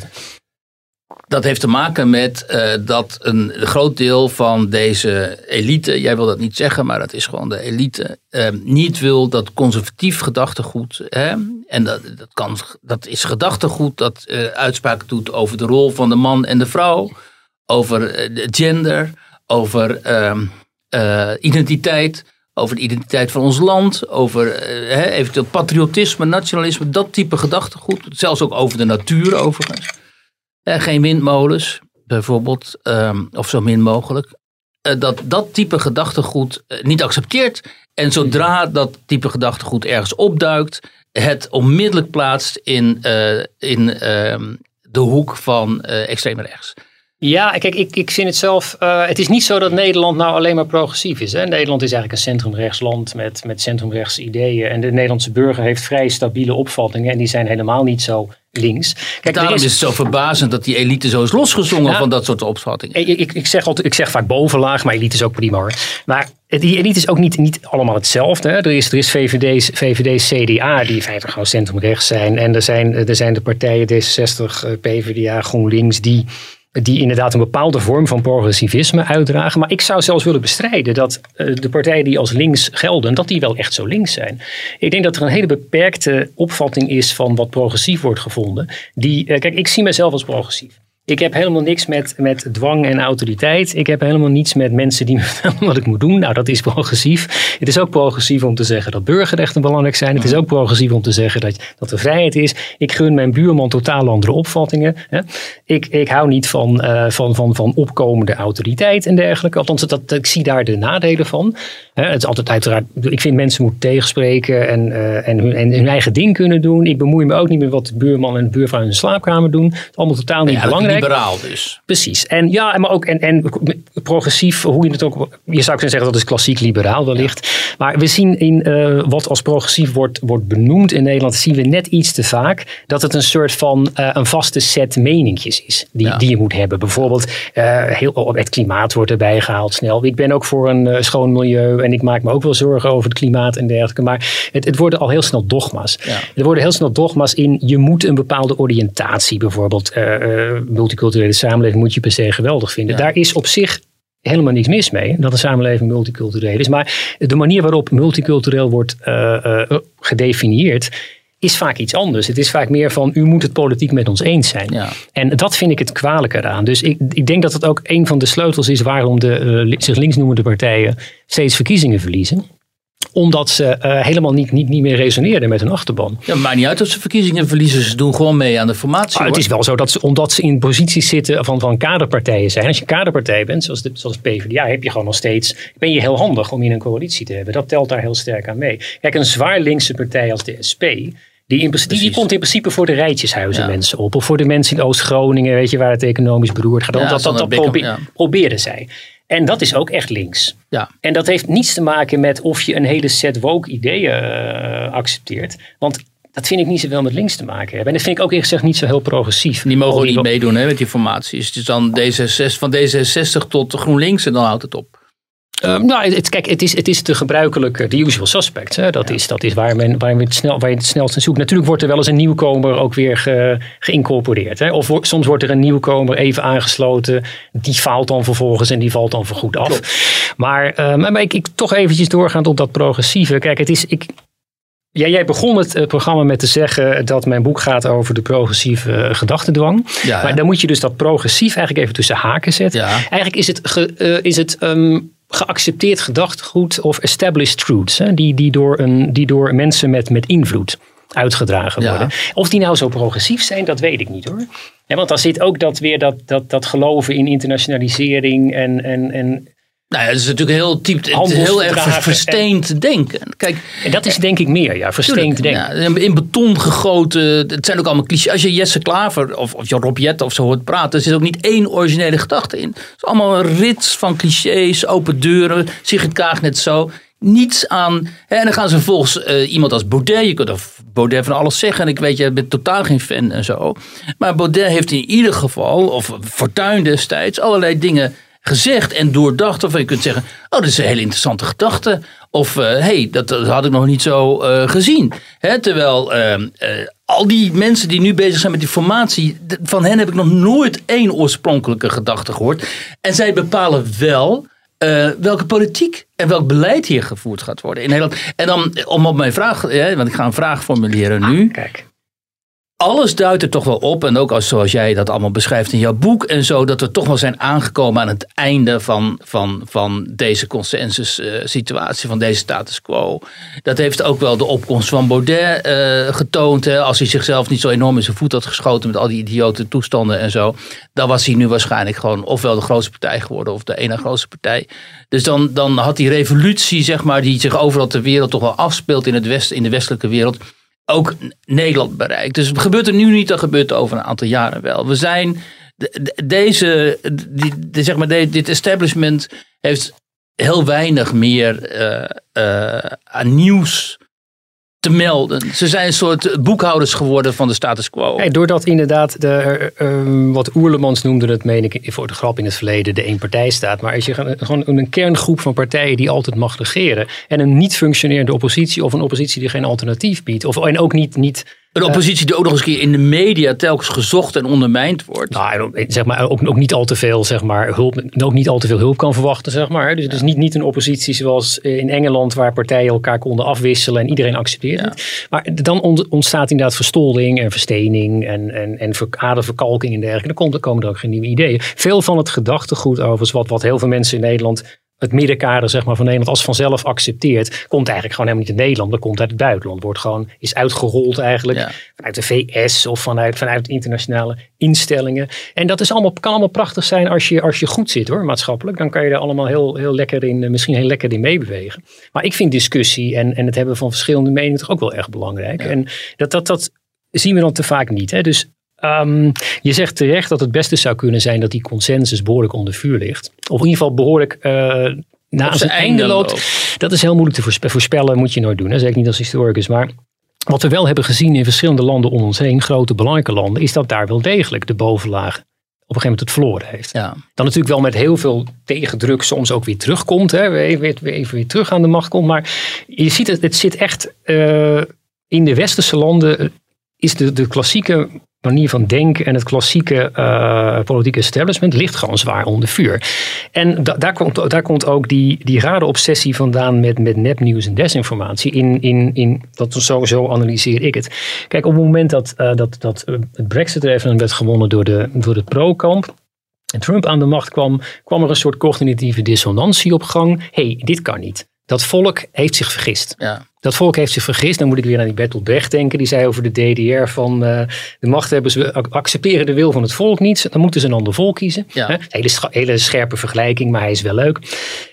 dat heeft te maken met uh, dat een groot deel van deze elite, jij wil dat niet zeggen, maar dat is gewoon de elite, uh, niet wil dat conservatief gedachtegoed, hè, en dat, dat, kan, dat is gedachtegoed dat uh, uitspraken doet over de rol van de man en de vrouw, over uh, de gender, over uh, uh, identiteit, over de identiteit van ons land, over uh, eventueel patriotisme, nationalisme, dat type gedachtegoed. Zelfs ook over de natuur overigens. Uh, geen windmolens bijvoorbeeld, um, of zo min mogelijk. Uh, dat dat type gedachtegoed uh, niet accepteert. En zodra dat type gedachtegoed ergens opduikt, het onmiddellijk plaatst in, uh, in uh, de hoek van uh, extreem rechts. Ja, kijk, ik, ik vind het zelf, uh, het is niet zo dat Nederland nou alleen maar progressief is. Hè? Nederland is eigenlijk een centrumrechtsland met, met centrumrechtse ideeën. En de Nederlandse burger heeft vrij stabiele opvattingen en die zijn helemaal niet zo links. Kijk, Daarom is... is het zo verbazend dat die elite zo is losgezongen ja, van dat soort opvattingen. Ik, ik, ik, zeg altijd, ik zeg vaak bovenlaag, maar elite is ook prima hoor. Maar die elite is ook niet, niet allemaal hetzelfde. Hè? Er is, er is V V D, V V D, C D A die in feite gewoon centrumrechts zijn. En er zijn, er zijn de partijen D zesenzestig, P V D A, GroenLinks die... die inderdaad een bepaalde vorm van progressivisme uitdragen. Maar ik zou zelfs willen bestrijden dat uh, de partijen die als links gelden, dat die wel echt zo links zijn. Ik denk dat er een hele beperkte opvatting is van wat progressief wordt gevonden. Die, uh, kijk, ik zie mezelf als progressief. Ik heb helemaal niks met, met dwang en autoriteit. Ik heb helemaal niets met mensen die me vertellen wat ik moet doen. Nou, dat is progressief. Het is ook progressief om te zeggen dat burgerrechten belangrijk zijn. Het is ook progressief om te zeggen dat, dat er vrijheid is. Ik gun mijn buurman totaal andere opvattingen. Hè. Ik, ik hou niet van, uh, van, van, van opkomende autoriteit en dergelijke. Althans, dat, dat, ik zie daar de nadelen van. Hè, het is altijd uiteraard, ik vind mensen moeten tegenspreken en, uh, en, hun, en hun eigen ding kunnen doen. Ik bemoei me ook niet met wat de buurman en de buurvrouw in de slaapkamer doen. Het is allemaal totaal niet ja, belangrijk. Liberaal dus. Precies. En ja, maar ook en, en progressief, hoe je het ook, je zou kunnen zeggen dat is klassiek liberaal wellicht. Ja. Maar we zien in uh, wat als progressief wordt, wordt benoemd in Nederland, zien we net iets te vaak dat het een soort van uh, een vaste set meningjes is die, ja. die je moet hebben. Bijvoorbeeld uh, heel, het klimaat wordt erbij gehaald snel. Ik ben ook voor een uh, schoon milieu en ik maak me ook wel zorgen over het klimaat en dergelijke. Maar het, het worden al heel snel dogma's. Ja. Er worden heel snel dogma's in, je moet een bepaalde oriëntatie, bijvoorbeeld uh, uh, multiculturele samenleving moet je per se geweldig vinden. Ja. Daar is op zich helemaal niks mis mee, dat een samenleving multicultureel is. Maar de manier waarop multicultureel wordt uh, uh, gedefinieerd is vaak iets anders. Het is vaak meer van, u moet het politiek met ons eens zijn. Ja. En dat vind ik het kwalijke eraan. Dus ik, ik denk dat het ook een van de sleutels is waarom de uh, zich links noemende partijen steeds verkiezingen verliezen. Omdat ze uh, helemaal niet, niet, niet meer resoneerden met hun achterban. Ja, maakt niet uit of ze verkiezingen verliezen. Ze doen gewoon mee aan de formatie. Ah, het is wel zo dat ze, omdat ze in posities zitten van, van kaderpartijen zijn. Als je kaderpartij bent, zoals de, zoals de P V D A, heb je gewoon nog steeds, ben je heel handig om in een coalitie te hebben. Dat telt daar heel sterk aan mee. Kijk, een zwaar linkse partij als de S P, die, in, die, die komt in principe voor de rijtjeshuizen ja. mensen op. Of voor de mensen in Oost-Groningen, weet je, waar het economisch beroerd gaat. Ja, dat dat, dat probe- ja. proberen zij. En dat is ook echt links. Ja. En dat heeft niets te maken met of je een hele set woke ideeën uh, accepteert. Want dat vind ik niet zoveel met links te maken hebben. En dat vind ik ook eerlijk gezegd niet zo heel progressief. Die mogen ook niet meedoen hè, met die formaties. Het is dan D zesenzestig, van D zesenzestig tot GroenLinks en dan houdt het op. Uh, nou, het, kijk, het is, het is de gebruikelijke, de usual suspects. Hè? Dat, ja. is, dat is waar, men, waar, je het snel, waar je het snelst in zoekt. Natuurlijk wordt er wel eens een nieuwkomer ook weer ge, geïncorporeerd. Hè? Of wo- soms wordt er een nieuwkomer even aangesloten. Die faalt dan vervolgens en die valt dan voorgoed af. Klopt. Maar, uh, maar ik, ik toch eventjes doorgaand op dat progressieve. Kijk, het is... Ik, Ja, jij begon het uh, programma met te zeggen dat mijn boek gaat over de progressieve uh, gedachtendwang. Ja, maar dan moet je dus dat progressief eigenlijk even tussen haken zetten. Ja. Eigenlijk is het, ge, uh, is het um, geaccepteerd gedachtegoed of established truths. Hè, die, die, door een, die door mensen met, met invloed uitgedragen ja. worden. Of die nou zo progressief zijn, dat weet ik niet hoor. Ja, want dan zit ook dat weer dat, dat, dat geloven in internationalisering en... en, en Nou ja, het is natuurlijk heel diep, het is heel erg versteend en, denken. Kijk, en dat is denk ik meer, ja, versteend denken. Ja, in beton gegoten, het zijn ook allemaal clichés. Als je Jesse Klaver of, of Rob Jetten of zo hoort praten, er zit ook niet één originele gedachte in. Het is allemaal een rits van clichés, open deuren, Sigrid Kaag net zo. Niets aan. Hè, en dan gaan ze volgens uh, iemand als Baudet. Je kunt of Baudet van alles zeggen. En ik weet, je bent totaal geen fan en zo. Maar Baudet heeft in ieder geval, of Fortuyn destijds, allerlei dingen gezegd en doordacht. Of je kunt zeggen, oh, dat is een hele interessante gedachte. Of, hé, uh, hey, dat, dat had ik nog niet zo uh, gezien. Hè, terwijl uh, uh, al die mensen die nu bezig zijn met die formatie, van hen heb ik nog nooit één oorspronkelijke gedachte gehoord. En zij bepalen wel Uh, welke politiek en welk beleid hier gevoerd gaat worden in Nederland. En dan om op mijn vraag, ja, want ik ga een vraag formuleren nu. Ah, kijk. Alles duidt er toch wel op, en ook als, zoals jij dat allemaal beschrijft in jouw boek en zo, dat we toch wel zijn aangekomen aan het einde van, van, van deze consensus uh, situatie, van deze status quo. Dat heeft ook wel de opkomst van Baudet uh, getoond. Hè, als hij zichzelf niet zo enorm in zijn voet had geschoten met al die idiote toestanden en zo, dan was hij nu waarschijnlijk gewoon ofwel de grootste partij geworden of de ene grootste partij. Dus dan, dan had die revolutie, zeg maar, die zich overal ter wereld toch wel afspeelt in, het West, in de westelijke wereld, ook Nederland bereikt. Dus gebeurt er nu niet, dan gebeurt het over een aantal jaren wel. We zijn, de, de, deze, die, de, zeg maar, de, dit establishment heeft heel weinig meer uh, uh, aan nieuws te melden. Ze zijn een soort boekhouders geworden van de status quo. Hey, doordat inderdaad, de, uh, wat Oerlemans noemde, dat meen ik voor de grap in het verleden, de eenpartijstaat. Maar als je gewoon een kerngroep van partijen die altijd mag regeren en een niet functionerende oppositie of een oppositie die geen alternatief biedt. Of, en ook niet... niet Een oppositie die ook nog eens een keer in de media telkens gezocht en ondermijnd wordt. Nou, zeg maar, ook, ook niet al te veel, zeg maar, hulp, ook niet al te veel hulp kan verwachten, zeg maar. Dus het is niet, niet een oppositie zoals in Engeland, waar partijen elkaar konden afwisselen en iedereen accepteert het. Ja. Maar dan ontstaat inderdaad verstolding en verstening en, en, en aderverkalking en dergelijke. Dan komen er ook geen nieuwe ideeën. Veel van het gedachtegoed overigens, wat, wat heel veel mensen in Nederland, het middenkader, zeg maar, van Nederland als vanzelf accepteert, komt eigenlijk gewoon helemaal niet in Nederland. Dat komt uit het buitenland. Wordt gewoon, is uitgerold eigenlijk ja. vanuit de V S of vanuit, vanuit internationale instellingen. En dat is allemaal, kan allemaal prachtig zijn als je, als je goed zit, hoor, maatschappelijk. Dan kan je er allemaal heel, heel lekker in, misschien heel lekker in meebewegen. Maar ik vind discussie en, en het hebben van verschillende meningen toch ook wel erg belangrijk. Ja. En dat, dat, dat zien we dan te vaak niet. Hè? Dus Um, je zegt terecht dat het beste zou kunnen zijn dat die consensus behoorlijk onder vuur ligt. Of in ieder geval behoorlijk uh, na zijn einde loopt. Dat is heel moeilijk te voorspe- voorspellen, moet je nooit doen. Hè? Zeker niet als historicus. Maar wat we wel hebben gezien in verschillende landen om ons heen, grote belangrijke landen, is dat daar wel degelijk de bovenlaag op een gegeven moment het verloren heeft. Ja. Dan natuurlijk wel met heel veel tegendruk soms ook weer terugkomt. Hè? Even, weer, even weer terug aan de macht komt. Maar je ziet het, het zit echt uh, in de westerse landen is de, de klassieke manier van denken en het klassieke uh, politieke establishment ligt gewoon zwaar onder vuur. En da- daar, komt, daar komt ook die, die rare obsessie vandaan met, met nepnieuws en desinformatie. In, in, in, dat sowieso analyseer ik het. Kijk, op het moment dat, uh, dat, dat het Brexit-referendum werd gewonnen door de, door de pro-kamp en Trump aan de macht kwam, kwam er een soort cognitieve dissonantie op gang. Hé, hey, dit kan niet. Dat volk heeft zich vergist. Ja. Dat volk heeft zich vergist. Dan moet ik weer aan die Bertolt Brecht denken. Die zei over de D D R van uh, de machthebbers accepteren de wil van het volk niet. Dan moeten ze een ander volk kiezen. Ja. Hè? Hele, hele scherpe vergelijking, maar hij is wel leuk.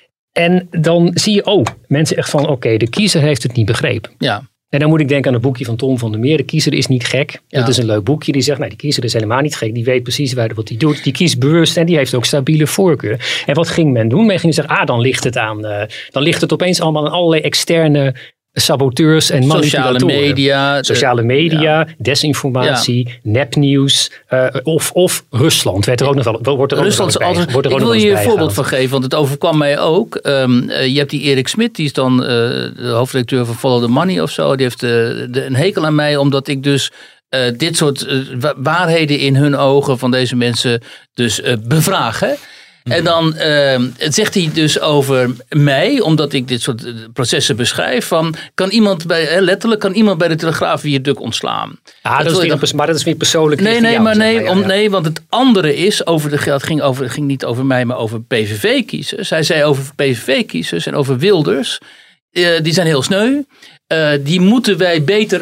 En dan zie je, oh, mensen echt van, oké, okay, de kiezer heeft het niet begrepen. Ja. En dan moet ik denken aan het boekje van Tom van der Meer. De kiezer is niet gek. Ja. Dat is een leuk boekje. Die zegt, nou, die kiezer is helemaal niet gek. Die weet precies wat hij doet. Die kiest bewust en die heeft ook stabiele voorkeuren. En wat ging men doen? Men ging zeggen, ah, dan ligt het aan. Uh, dan ligt het opeens allemaal aan allerlei externe saboteurs en manipulatoren. Sociale media. Sociale media, ja. Desinformatie, ja. nepnieuws. Uh, of, of Rusland. Werd er ook nog wel, wordt er ook Rusland nog wel altijd, wordt er ik ook wil nog je een voorbeeld van geven, want het overkwam mij ook. Um, uh, je hebt die Erik Smit, die is dan uh, de hoofdredacteur van Follow the Money of zo. Die heeft uh, de, een hekel aan mij, omdat ik dus uh, dit soort uh, waarheden in hun ogen van deze mensen dus uh, bevraag. Hè? En dan uh, zegt hij dus over mij, omdat ik dit soort processen beschrijf, van kan iemand bij, letterlijk kan iemand bij de Telegraaf-viaduct ontslaan. Ah, dat, dat is weer, dan, maar dat is weer persoonlijk. Nee, nee, jou, maar nee, maar, ja, om, ja. nee, want het andere is, over de, het ging, over, het ging niet over mij, maar over P V V-kiezers. Hij zei over P V V-kiezers en over Wilders, uh, die zijn heel sneu. Uh, die moeten wij beter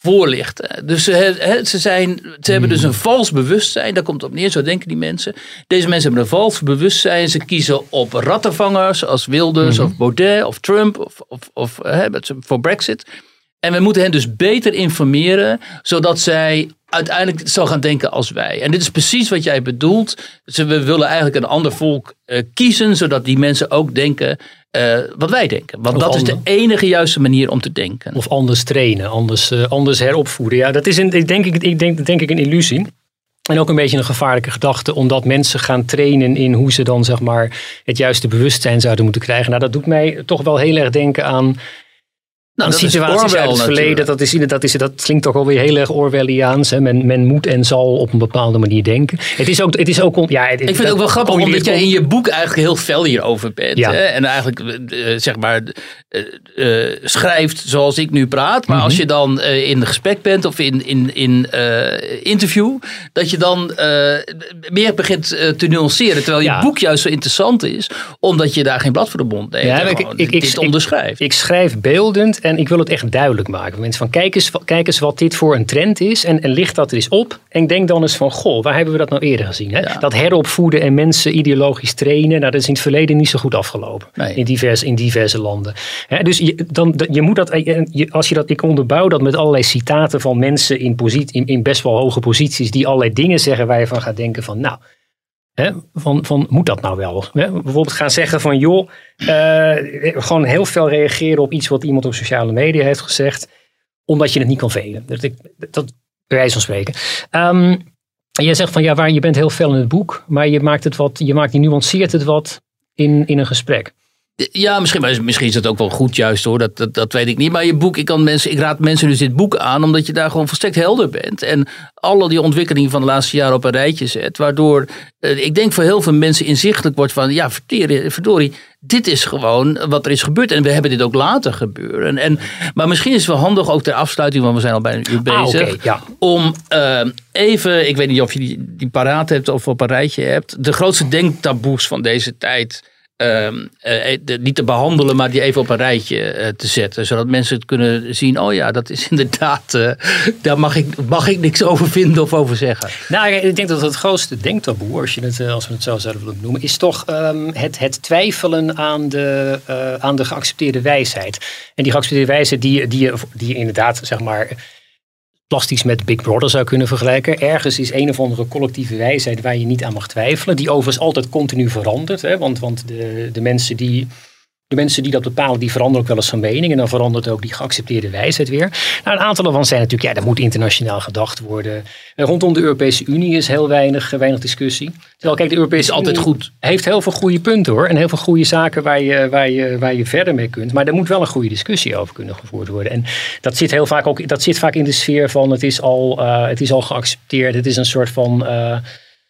voorlichten. Dus he, he, ze, zijn, ze hebben dus een vals bewustzijn. Daar komt het op neer, zo denken die mensen. Deze mensen hebben een vals bewustzijn. Ze kiezen op rattenvangers als Wilders mm-hmm. of Baudet of Trump of, of, of he, voor Brexit. En we moeten hen dus beter informeren, zodat zij uiteindelijk zo gaan denken als wij. En dit is precies wat jij bedoelt. Dus we willen eigenlijk een ander volk uh, kiezen, zodat die mensen ook denken uh, wat wij denken. Want of dat ander, is de enige juiste manier om te denken. Of anders trainen, anders, uh, anders heropvoeden. Ja, dat is een, ik denk, ik, ik denk, denk ik een illusie. En ook een beetje een gevaarlijke gedachte, omdat mensen gaan trainen in hoe ze dan zeg maar het juiste bewustzijn zouden moeten krijgen. Nou, dat doet mij toch wel heel erg denken aan Nou, dat situaties uit het verleden, dat, is, dat, is, dat klinkt toch alweer heel erg Orwelliaans. Hè? Men, men moet en zal op een bepaalde manier denken. Het is ook, het is ook ja, het, ik vind het ook wel grappig, omdat jij in je boek eigenlijk heel fel hierover bent. Ja. Hè? En eigenlijk uh, zeg maar uh, uh, schrijft zoals ik nu praat. Maar mm-hmm. als je dan uh, in gesprek bent of in, in, in uh, interview, dat je dan uh, meer begint uh, te nuanceren. Terwijl je ja. boek juist zo interessant is, omdat je daar geen blad voor de mond neemt. Ja, ik, ik, dit ik, onderschrijft. Ik, ik schrijf beeldend. En ik wil het echt duidelijk maken. Mensen van, kijk eens, kijk eens wat dit voor een trend is. En, en licht dat er eens op. En denk dan eens van, goh, waar hebben we dat nou eerder gezien? Hè? Ja. Dat heropvoeden en mensen ideologisch trainen. Nou, dat is in het verleden niet zo goed afgelopen. Nee. In, divers, in diverse landen. Hè? Dus je, dan, je moet dat, als je dat, ik onderbouw dat met allerlei citaten van mensen in, posit, in, in best wel hoge posities. Die allerlei dingen zeggen waar je van gaat denken van, nou. He, van, van, moet dat nou wel? He, bijvoorbeeld gaan zeggen van, joh, uh, gewoon heel veel reageren op iets wat iemand op sociale media heeft gezegd, omdat je het niet kan velen. Dat, ik, dat bij wijze van spreken. Um, en jij zegt van, ja, waar je bent heel fel in het boek, maar je maakt het wat, je maakt, je nuanceert het wat in, in een gesprek. Ja, misschien, maar misschien is dat ook wel goed juist hoor, dat, dat, dat weet ik niet. Maar je boek, ik, kan mensen, ik raad mensen dus dit boek aan, omdat je daar gewoon volstrekt helder bent. En alle die ontwikkelingen van de laatste jaren op een rijtje zet. Waardoor, eh, ik denk voor heel veel mensen inzichtelijk wordt van, ja verdorie, verdorie, dit is gewoon wat er is gebeurd. En we hebben dit ook laten gebeuren. En, maar misschien is het wel handig, ook ter afsluiting, want we zijn al bijna een uur bezig. Ah, okay, ja. Om uh, even, ik weet niet of je die, die paraat hebt of op een rijtje hebt. De grootste denktaboes van deze tijd. Uh, uh, de, niet te behandelen, maar die even op een rijtje uh, te zetten. Zodat mensen het kunnen zien. Oh ja, dat is inderdaad. Uh, daar mag ik, mag ik niks over vinden of over zeggen. Nou, ik denk dat het grootste denktaboe, als, je het, als we het zo zouden willen noemen, is toch um, het, het twijfelen aan de, uh, aan de geaccepteerde wijsheid. En die geaccepteerde wijsheid die, die, die inderdaad, zeg maar, plastisch met Big Brother zou kunnen vergelijken. Ergens is een of andere collectieve wijsheid waar je niet aan mag twijfelen. Die overigens altijd continu verandert. Hè? Want, want de, de, mensen die, de mensen die dat bepalen, die veranderen ook wel eens van mening. En dan verandert ook die geaccepteerde wijsheid weer. Nou, een aantal ervan zijn natuurlijk, ja, er moet internationaal gedacht worden. Rondom de Europese Unie is heel weinig, weinig discussie. Terwijl, kijk, de Europese Unie altijd goed. heeft heel veel goede punten hoor. En heel veel goede zaken waar je, waar, je, waar je verder mee kunt. Maar er moet wel een goede discussie over kunnen gevoerd worden. En dat zit heel vaak ook, dat zit vaak in de sfeer van het is al, uh, het is al geaccepteerd. Het is een soort van Uh,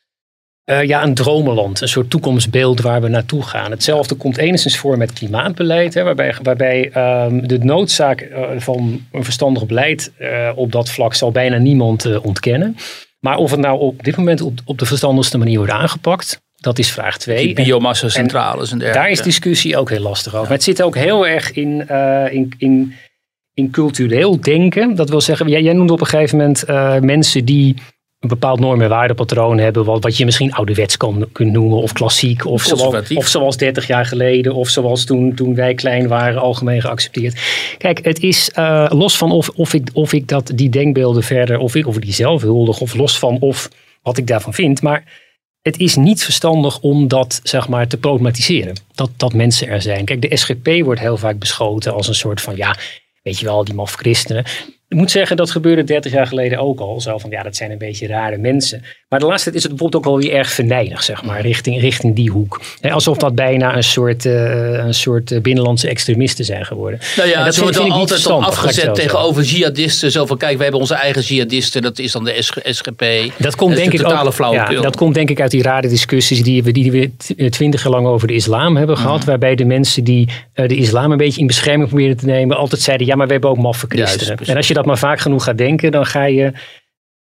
Uh, ja, een dromenland, een soort toekomstbeeld waar we naartoe gaan. Hetzelfde komt enigszins voor met klimaatbeleid, hè, waarbij, waarbij um, de noodzaak uh, van een verstandig beleid uh, op dat vlak zal bijna niemand uh, ontkennen. Maar of het nou op dit moment op, op de verstandigste manier wordt aangepakt, dat is vraag twee. Biomassa-centrales en dergelijke. Daar is discussie ook heel lastig over. Ja. Maar het zit ook heel erg in, uh, in, in, in cultureel denken. Dat wil zeggen, jij, jij noemde op een gegeven moment uh, mensen die een bepaald norm- en waardepatroon hebben, wat, wat je misschien ouderwets kan, kunt noemen, of klassiek, of zoals, of zoals dertig jaar geleden, of zoals toen, toen wij klein waren, algemeen geaccepteerd. Kijk, het is uh, los van of, of, ik, of ik dat, die denkbeelden verder, of ik of die zelf huldig, of los van of wat ik daarvan vind, maar het is niet verstandig om dat, zeg maar, te problematiseren. Dat, dat mensen er zijn. Kijk, de S G P wordt heel vaak beschoten als een soort van, ja, weet je wel, die maf christenen. Ik moet zeggen, dat gebeurde dertig jaar geleden ook al. Zo van, ja, dat zijn een beetje rare mensen. Maar de laatste tijd is het bijvoorbeeld ook wel weer erg venijnig, zeg maar, richting, richting die hoek. He, alsof dat bijna een soort, uh, een soort binnenlandse extremisten zijn geworden. Nou ja, ze worden altijd dan afgezet tegenover jihadisten. Zo van, kijk, we hebben onze eigen jihadisten, dat is dan de S G P. Dat komt, dat denk ik ook, ja, dat komt denk ik uit die rare discussies die we, die we twintig jaar lang over de islam hebben gehad. Mm. Waarbij de mensen die uh, de islam een beetje in bescherming proberen te nemen, altijd zeiden, ja, maar we hebben ook maffe christenen. En als je dat maar vaak genoeg gaat denken, dan ga je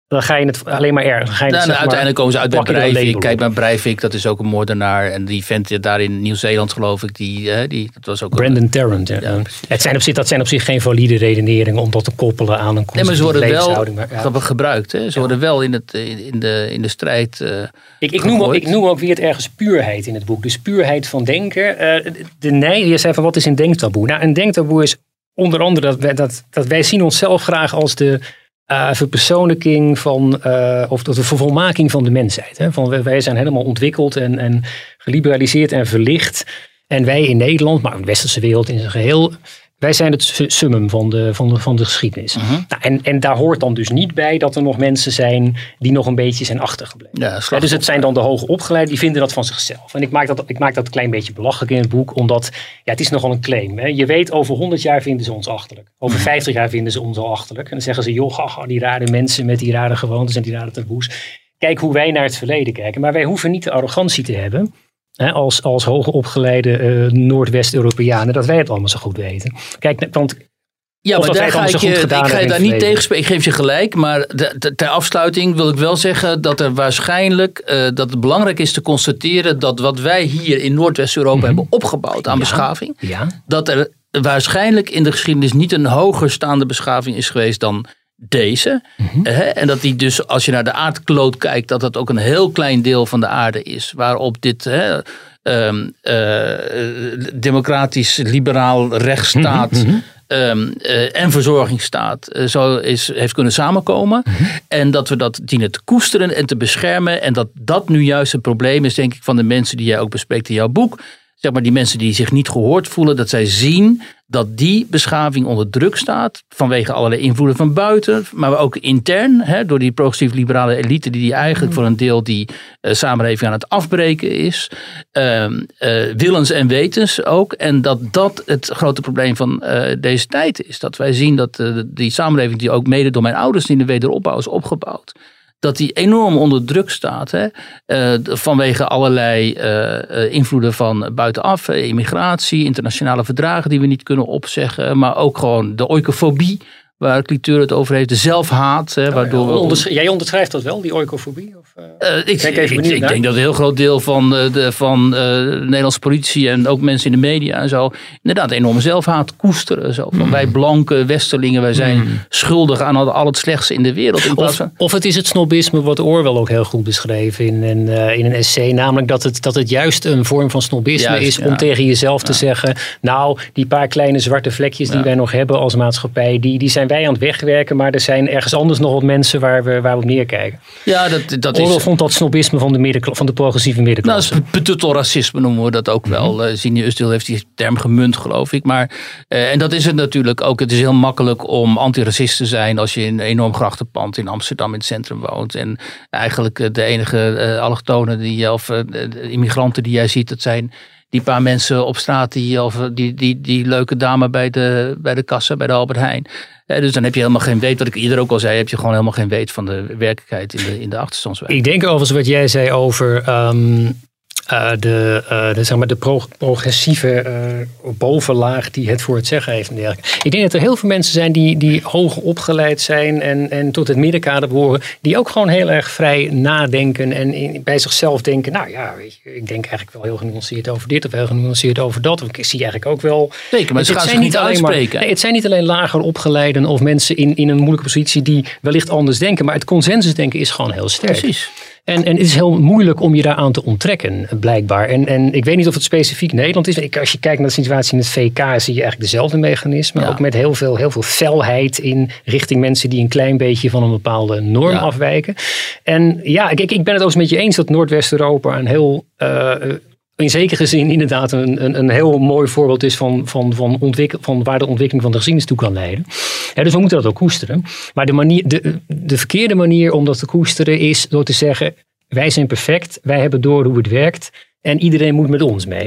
dan ga je het alleen maar erg. Dan ga je het, nou, zeg uiteindelijk maar, komen ze uit bij Breivik. op. Kijk, bij Breivik, dat is ook een moordenaar. En die vent daar in Nieuw-Zeeland, geloof ik, die, hè, die dat was ook Brandon een, Tarrant. Ja. Ja, het zijn op zich, dat zijn op zich geen valide redeneringen om dat te koppelen aan een nee, maar ze worden wel levenshouding. Maar, ja. gebruikt. Hè? Ze Ja. worden wel in, het, in, de, in de strijd uh, ik, ik, noem ook, ik noem ook weer het ergens puurheid in het boek. Dus puurheid van denken. Uh, de nee, je zei van wat is een denktaboe? Nou, een denktaboe is onder andere dat wij, dat, dat wij zien onszelf graag als de uh, verpersoonlijking van, uh, of de vervolmaking van de mensheid. Hè? Van, wij zijn helemaal ontwikkeld en, en geliberaliseerd en verlicht. En wij in Nederland, maar in de westerse wereld in zijn geheel, wij zijn het summum van de, van de, van de geschiedenis. Uh-huh. Nou, en, en daar hoort dan dus niet bij dat er nog mensen zijn die nog een beetje zijn achtergebleven. Ja, ja, dus het zijn dan de hoge opgeleiden, die vinden dat van zichzelf. En ik maak dat, ik maak dat een klein beetje belachelijk in het boek, omdat ja, het is nogal een claim. Hè. Je weet, over honderd jaar vinden ze ons achterlijk. Over uh-huh. vijftig jaar vinden ze ons al achterlijk. En dan zeggen ze, joh, gaga, die rare mensen met die rare gewoontes en die rare taboes. Kijk hoe wij naar het verleden kijken. Maar wij hoeven niet de arrogantie te hebben, He, als, als hoge opgeleide uh, Noordwest-Europeanen, dat wij het allemaal zo goed weten. Kijk, want ja, maar daar ga ik, je, ik ga je daar niet tegenspreken. Ik geef je gelijk, maar de, de, ter afsluiting wil ik wel zeggen dat er waarschijnlijk, uh, dat het belangrijk is te constateren dat wat wij hier in Noordwest-Europa mm-hmm. hebben opgebouwd aan ja, beschaving, ja. dat er waarschijnlijk in de geschiedenis niet een hoger staande beschaving is geweest dan deze. Mm-hmm. Hè? En dat die dus, als je naar de aardkloot kijkt, dat dat ook een heel klein deel van de aarde is. Waarop dit hè, um, uh, democratisch, liberaal rechtsstaat mm-hmm. um, uh, en verzorgingsstaat uh, zo is, heeft kunnen samenkomen. Mm-hmm. En dat we dat dienen te koesteren en te beschermen. En dat dat nu juist het probleem is, denk ik, van de mensen die jij ook bespreekt in jouw boek. Zeg maar die mensen die zich niet gehoord voelen, dat zij zien dat die beschaving onder druk staat vanwege allerlei invloeden van buiten, maar ook intern, hè, door die progressief-liberale elite die, die eigenlijk voor een deel die uh, samenleving aan het afbreken is. Uh, uh, willens en wetens ook. En dat dat het grote probleem van uh, deze tijd is. Dat wij zien dat uh, die samenleving die ook mede door mijn ouders in de wederopbouw is opgebouwd, dat die enorm onder druk staat. Hè? Uh, vanwege allerlei uh, invloeden van buitenaf. Uh, immigratie, internationale verdragen die we niet kunnen opzeggen. Maar ook gewoon de oikofobie. Waar Cliteur het over heeft. De zelfhaat. Hè, waardoor ja, ondersch- jij onderschrijft dat wel, die oikofobie? Of, uh, uh, ik denk, ik, ik denk dat een heel groot deel van, uh, de, van uh, de Nederlandse politie en ook mensen in de media en zo inderdaad enorme zelfhaat koesteren. Zo. Van mm. Wij blanke westerlingen, wij zijn mm. schuldig aan al, al het slechtste in de wereld. In of, van... of het is het snobisme wat Orwell ook heel goed beschreef in, in, uh, in een essay. Namelijk dat het, dat het juist een vorm van snobisme juist, is om ja. tegen jezelf ja. te zeggen, nou die paar kleine zwarte vlekjes die ja. wij nog hebben als maatschappij, die, die zijn wij aan het wegwerken, maar er zijn ergens anders nog wat mensen waar we, waar we op neerkijken. Ja, dat, dat Orwell is... vond dat snobisme van de, middenkla- van de progressieve middenklasse. Nou, betuttelracisme noemen we dat ook wel. Mm-hmm. Uh, Zini Usdil heeft die term gemunt, geloof ik. Maar, uh, en dat is het natuurlijk ook. Het is heel makkelijk om antiracist te zijn als je in een enorm grachtenpand in Amsterdam in het centrum woont. En eigenlijk uh, de enige uh, allochtonen die, of uh, de immigranten die jij ziet, dat zijn die paar mensen op straat, die, of die, die, die leuke dame bij de, bij de kassa, bij de Albert Heijn. Ja, dus dan heb je helemaal geen weet, wat ik eerder ook al zei, heb je gewoon helemaal geen weet van de werkelijkheid in de, in de achterstandswijk. Ik denk overigens wat jij zei over um, uh, de, uh, de, zeg maar de pro- progressieve uh, bovenlaag die het voor het zeggen heeft en dergelijke. Ik denk dat er heel veel mensen zijn die, die hoger opgeleid zijn en, en tot het middenkader behoren, die ook gewoon heel erg vrij nadenken en in, bij zichzelf denken, nou ja, weet je, ik denk eigenlijk wel heel genuanceerd over dit of heel genuanceerd over dat. Of ik zie eigenlijk ook wel. Zeker, maar ze gaan zich niet uitspreken. Maar, nee, het zijn niet alleen lager opgeleiden of mensen in, in een moeilijke positie die wellicht anders denken, maar het consensusdenken is gewoon heel sterk. Precies. En, en het is heel moeilijk om je daaraan te onttrekken, blijkbaar. En, en ik weet niet of het specifiek Nederland is. Ik, als je kijkt naar de situatie in het V K, zie je eigenlijk dezelfde mechanismen. Ja. Ook met heel veel, heel veel felheid in richting mensen die een klein beetje van een bepaalde norm ja. afwijken. En ja, ik, ik ben het ook eens met je eens dat Noordwest-Europa een heel... Uh, in zekere zin inderdaad een, een, een heel mooi voorbeeld is van, van, van, ontwikkel, van waar de ontwikkeling van de geschiedenis toe kan leiden. Ja, dus we moeten dat ook koesteren. Maar de, manier, de, de verkeerde manier om dat te koesteren is door te zeggen, wij zijn perfect, wij hebben door hoe het werkt en iedereen moet met ons mee.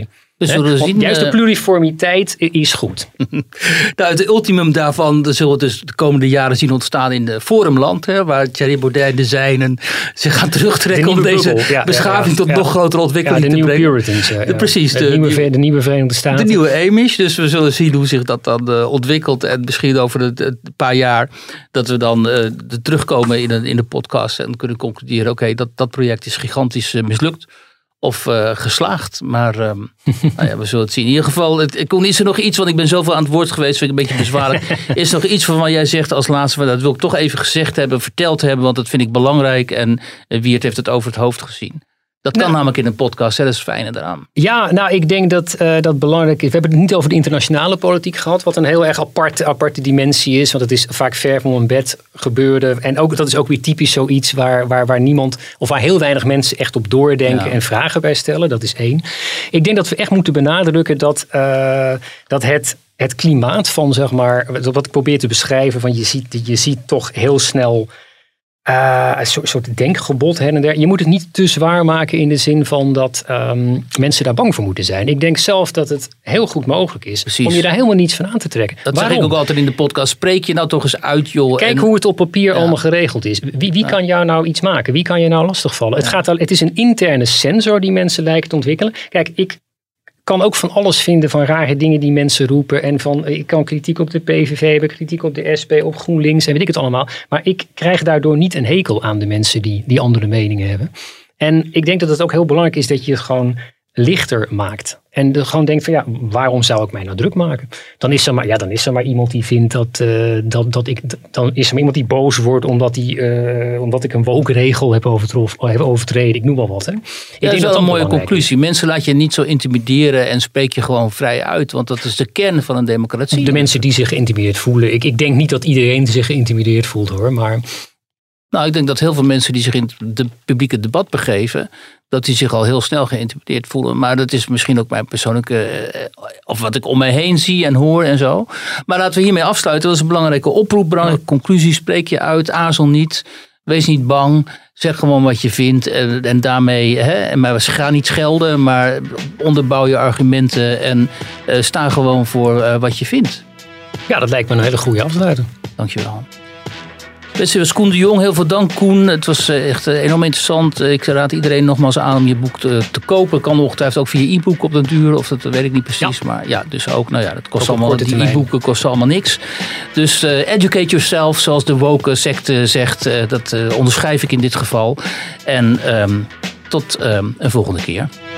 Dus we zullen zien, juist de pluriformiteit is goed. Nou, het ultimum daarvan dat zullen we dus de komende jaren zien ontstaan in de Forumland. Hè, waar Thierry Baudet de zijnen zich gaan terugtrekken om deze ja, beschaving ja, ja, tot ja. nog grotere ontwikkeling ja, de te brengen. Puritans, ja, de, precies. De, de, nieuwe, de nieuwe Verenigde Staten. De nieuwe Amish. Dus we zullen zien hoe zich dat dan uh, ontwikkelt. En misschien over een paar jaar dat we dan uh, terugkomen in, een, in de podcast. En kunnen concluderen, oké, okay, dat, dat project is gigantisch uh, mislukt. Of uh, geslaagd. Maar um, nou ja, we zullen het zien. In ieder geval, het, is er nog iets, want ik ben zoveel aan het woord geweest, vind ik een beetje bezwaarlijk. Is er nog iets waarvan jij zegt als laatste, dat wil ik toch even gezegd hebben, verteld hebben, want dat vind ik belangrijk. En uh, Wiert heeft het over het hoofd gezien. Dat kan nou, namelijk in een podcast, hè? Dat is het fijne eraan. Ja, nou ik denk dat uh, dat belangrijk is. We hebben het niet over de internationale politiek gehad, wat een heel erg aparte, aparte dimensie is. Want het is vaak ver van een bed gebeurde. En ook, dat is ook weer typisch zoiets waar, waar, waar niemand, of waar heel weinig mensen echt op doordenken ja. en vragen bij stellen. Dat is één. Ik denk dat we echt moeten benadrukken dat, uh, dat het, het klimaat van, zeg maar, wat ik probeer te beschrijven, van je ziet, je ziet toch heel snel Uh, een soort, soort denkgebod her en der. Je moet het niet te zwaar maken in de zin van dat um, mensen daar bang voor moeten zijn. Ik denk zelf dat het heel goed mogelijk is Precies. om je daar helemaal niets van aan te trekken. Dat Waarom? zeg ik ook altijd in de podcast. Spreek je nou toch eens uit, joh. Kijk en... hoe het op papier ja. allemaal geregeld is. Wie, wie ja. kan jou nou iets maken? Wie kan je nou lastigvallen? Ja. Het, gaat al, het is een interne sensor die mensen lijken te ontwikkelen. Kijk, ik kan ook van alles vinden van rare dingen die mensen roepen. En van, ik kan kritiek op de P V V hebben, kritiek op de S P, op GroenLinks en weet ik het allemaal. Maar ik krijg daardoor niet een hekel aan de mensen die, die andere meningen hebben. En ik denk dat het ook heel belangrijk is dat je het gewoon lichter maakt. En de, gewoon denkt van ja, waarom zou ik mij nou druk maken? Dan is er maar, ja, dan is er maar iemand die vindt dat, uh, dat, dat ik, dan is er maar iemand die boos wordt omdat, die, uh, omdat ik een woke-regel heb, heb overtreden. Ik noem wel wat. Hè. Ik ja, denk dat is wel dat een mooie conclusie. Is. Mensen laat je niet zo intimideren en spreek je gewoon vrij uit. Want dat is de kern van een democratie. De mensen die zich geïntimideerd voelen. Ik, ik denk niet dat iedereen zich geïntimideerd voelt hoor, maar... Nou, ik denk dat heel veel mensen die zich in het publieke debat begeven, dat die zich al heel snel geïntimideerd voelen. Maar dat is misschien ook mijn persoonlijke, of wat ik om mij heen zie en hoor en zo. Maar laten we hiermee afsluiten. Dat is een belangrijke oproep, belangrijke conclusie. Spreek je uit, aarzel niet, wees niet bang. Zeg gewoon wat je vindt en, en daarmee, hè, maar ga niet schelden, maar onderbouw je argumenten en uh, sta gewoon voor uh, wat je vindt. Ja, dat lijkt me een hele goede afsluiting. Dankjewel. Dit was Koen de Jong. Heel veel dank, Koen. Het was echt enorm interessant. Ik raad iedereen nogmaals aan om je boek te, te kopen. Kan ongetwijfeld ook via e-book op den duur. Of dat weet ik niet precies. Ja. Maar ja, dus ook. Nou ja, dat kost ook allemaal. Die e-boeken kosten allemaal niks. Dus uh, educate yourself, zoals de woke secte zegt. Uh, dat uh, onderschrijf ik in dit geval. En um, tot um, een volgende keer.